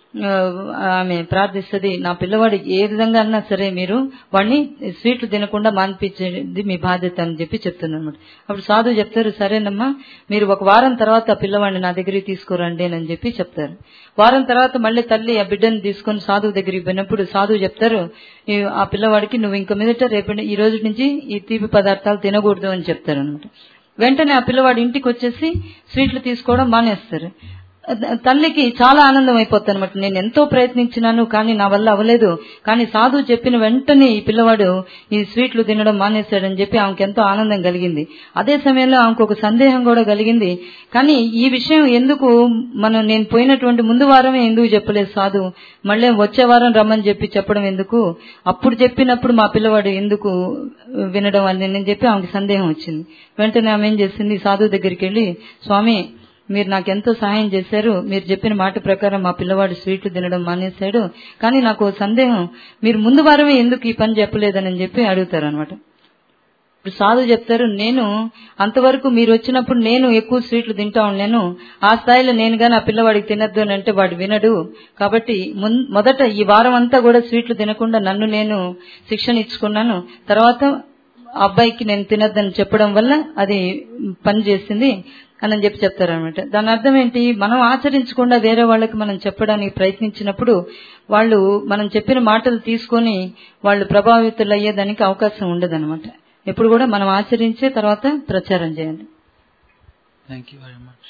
S2: ఆ, ఆమె ప్రార్థిస్తుంది, నా పిల్లవాడు ఏ విధంగా అన్నా సరే మీరు వాడిని స్వీట్లు తినకుండా మాన్పించేది మీ బాధ్యత అని చెప్పి చెప్తున్నారు అనమాట. అప్పుడు సాధువు చెప్తారు, సరేనమ్మా మీరు ఒక వారం తర్వాత ఆ పిల్లవాడిని నా దగ్గరికి తీసుకురండి అని చెప్పి చెప్తారు. వారం తర్వాత మళ్ళీ తల్లి ఆ బిడ్డను తీసుకొని సాధువు దగ్గరికి పోయినప్పుడు సాధువు చెప్తారు, "ఈ- ఆ పిల్లవాడికి నువ్వు ఇంక మీదట రేపు ఈ రోజు నుంచి ఈ తీపి పదార్థాలు తినకూడదు అని చెప్తారు అనమాట. వెంటనే ఆ పిల్లవాడి ఇంటికి వచ్చేసి స్వీట్లు తీసుకోవడం మానేస్తారు. తల్లికి చాలా ఆనందం అయిపోతుంది అనమాట. నేను ఎంతో ప్రయత్నించినాను కానీ నా వల్ల అవ్వలేదు, కానీ సాధువు చెప్పిన వెంటనే ఈ పిల్లవాడు ఈ స్వీట్లు తినడం మానేశాడని చెప్పి ఆమెకు ఎంతో ఆనందం కలిగింది. అదే సమయంలో ఆమెకు ఒక సందేహం కూడా కలిగింది, కానీ ఈ విషయం ఎందుకు మనం నేను పోయినటువంటి ముందు వారమే ఎందుకు చెప్పలేదు సాధువు, మళ్ళీ వచ్చే వారం రమ్మని చెప్పి చెప్పడం ఎందుకు, అప్పుడు చెప్పినప్పుడు మా పిల్లవాడు ఎందుకు వినడం అని నేను చెప్పి ఆమెకు సందేహం వచ్చింది. వెంటనే ఆమె ఏం చేసింది, సాధువు దగ్గరికి వెళ్లి, స్వామి మీరు నాకు ఎంతో సహాయం చేశారు, మీరు చెప్పిన మాట ప్రకారం మా పిల్లవాడు స్వీట్లు తినడం మానేశాడు, కానీ నాకు ఓ సందేహం, మీరు ముందు వారమే ఎందుకు ఈ పని చెప్పలేదని చెప్పి అడుగుతారు అనమాట. ఇప్పుడు సాధువు చెప్తారు, నేను అంతవరకు మీరు వచ్చినప్పుడు నేను ఎక్కువ స్వీట్లు తింటా ఉన్నాను, ఆ స్థాయిలో నేను గాని ఆ పిల్లవాడికి తినద్దు అని అంటే వాడు వినడు, కాబట్టి మొదట ఈ వారం అంతా కూడా స్వీట్లు తినకుండా నన్ను నేను శిక్షణ ఇచ్చుకున్నాను, తర్వాత అబ్బాయికి నేను తినద్దని చెప్పడం వల్ల అది పని చేసింది అని చెప్పి చెప్తారనమాట. దాని అర్థం ఏంటి, మనం ఆచరించకుండా వేరే వాళ్ళకి మనం చెప్పడానికి ప్రయత్నించినప్పుడు వాళ్ళు మనం చెప్పిన మాటలు తీసుకొని వాళ్ళు ప్రభావితులు అయ్యేదానికి అవకాశం ఉండదన్నమాట. ఎప్పుడు కూడా మనం ఆచరించే తర్వాత ప్రచారం చేయాలి.
S1: Thank you very much.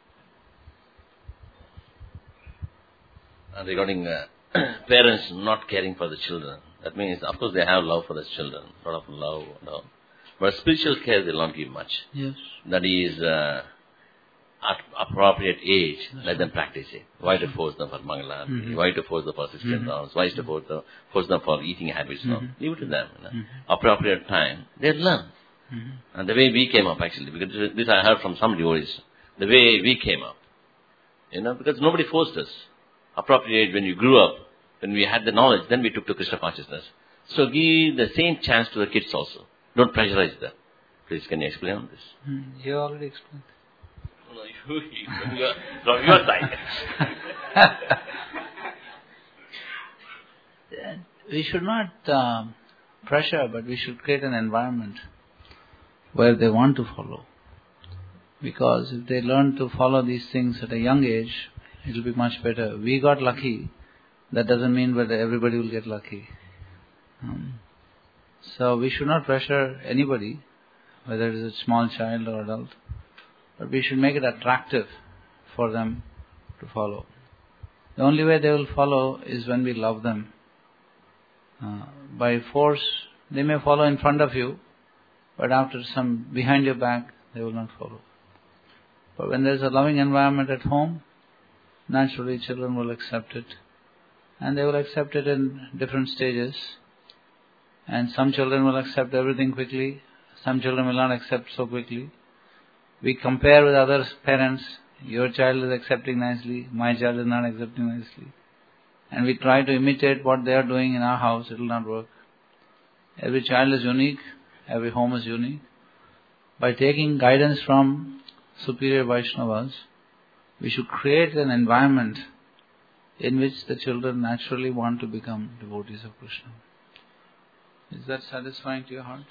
S4: Uh, regarding uh, parents not caring for the children, that means of course they have love for the children, a lot of love and all, but spiritual care they will not give much.
S1: Yes.
S4: That is uh, at appropriate age, let them practice it. Why to force them for Mangala? Mm-hmm. Why to force them for sixteen
S1: Mm-hmm.
S4: rounds? Why to force them, force them for eating habits? No,
S1: Mm-hmm.
S4: leave it to them. You know?
S1: Mm-hmm.
S4: Appropriate time, they'll learn.
S1: Mm-hmm.
S4: And the way we came up, actually, because this I heard from some devotees, the way we came up, you know, because nobody forced us. Appropriate when you grew up, when we had the knowledge, then we took to Krishna consciousness. So give the same chance to the kids also. Don't pressurize them. Please, can you explain on this?
S1: Mm, you already explained.
S4: No, you, you, from your side.
S1: We should not uh, pressure, but we should create an environment where they want to follow. Because if they learn to follow these things at a young age, it will be much better. We got lucky. That doesn't mean that everybody will get lucky. Um, so we should not pressure anybody, whether it is a small child or adult. But we should make it attractive for them to follow. The only way they will follow is when we love them. Uh, by force, they may follow in front of you, but after some, behind your back, they will not follow. But when there is a loving environment at home, naturally children will accept it. And they will accept it in different stages. And some children will accept everything quickly, some children will not accept so quickly. We compare with other parents, your child is accepting nicely, my child is not accepting nicely. And we try to imitate what they are doing in our house, it will not work. Every child is unique, every home is unique. By taking guidance from superior Vaishnavas, we should create an environment in which the children naturally want to become devotees of Krishna. Is that satisfying to your heart?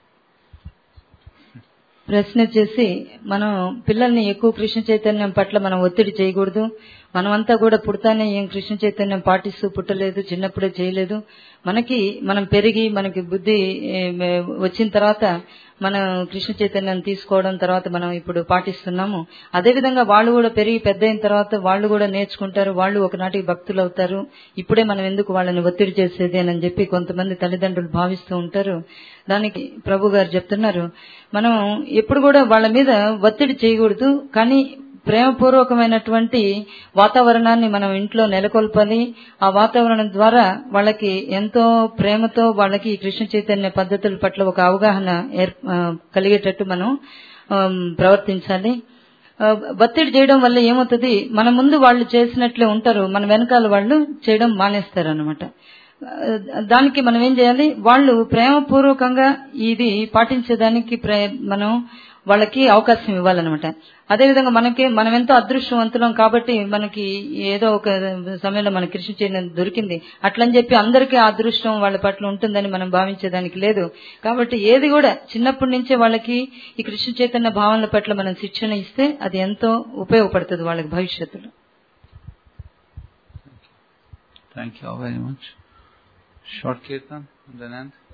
S2: ప్రశ్న చేసి మనం పిల్లల్ని ఎక్కువ కృష్ణ చైతన్యం పట్ల మనం ఒత్తిడి చేయకూడదు. మనమంతా కూడా పుడతానే ఏం కృష్ణ చైతన్యం పాటిస్తూ పుట్టలేదు, చిన్నప్పుడే చేయలేదు. మనకి మనం పెరిగి మనకి బుద్ధి వచ్చిన తర్వాత మనం కృష్ణ చైతన్యం తీసుకోవడం తర్వాత మనం ఇప్పుడు పాటిస్తున్నాము. అదేవిధంగా వాళ్ళు కూడా పెరిగి పెద్ద అయిన తర్వాత వాళ్ళు కూడా నేర్చుకుంటారు, వాళ్ళు ఒకనాటికి భక్తులు అవుతారు. ఇప్పుడే మనం ఎందుకు వాళ్ళని ఒత్తిడి చేసేది అని చెప్పి కొంతమంది తల్లిదండ్రులు భావిస్తూ ఉంటారు. దానికి ప్రభు గారు చెప్తున్నారు, మనం ఎప్పుడు కూడా వాళ్ళ మీద ఒత్తిడి చేయకూడదు, కానీ ప్రేమపూర్వకమైనటువంటి వాతావరణాన్ని మనం ఇంట్లో నెలకొల్పాలి. ఆ వాతావరణం ద్వారా వాళ్ళకి ఎంతో ప్రేమతో వాళ్ళకి కృష్ణ చైతన్య పద్ధతుల పట్ల ఒక అవగాహన కలిగేటట్టు మనం ప్రవర్తించాలి. ఒత్తిడి చేయడం వల్ల ఏమవుతుంది, మన ముందు వాళ్ళు చేసినట్లే ఉంటారు, మన వెనకాల వాళ్ళు చేయడం మానేస్తారు అన్నమాట. దానికి మనం ఏం చేయాలి, వాళ్ళు ప్రేమపూర్వకంగా ఇది పాటించేదానికి మనం వాళ్ళకి అవకాశం ఇవ్వాలన్నమాట. అదేవిధంగా మనకి మనం ఎంతో అదృష్టవంతులం కాబట్టి మనకి ఏదో ఒక సమయంలో మన కృష్ణ చైతన్యం దొరికింది అట్లని చెప్పి అందరికీ ఆ అదృష్టం వాళ్ళ పట్ల ఉంటుందని మనం భావించేదానికి లేదు. కాబట్టి ఏది కూడా చిన్నప్పటి నుంచే వాళ్ళకి ఈ కృష్ణ చైతన్య భావనల పట్ల మనం శిక్షణ ఇస్తే అది ఎంతో ఉపయోగపడుతుంది వాళ్ళకి భవిష్యత్తులో.
S1: Thank you all very much. Short kirtan and then end.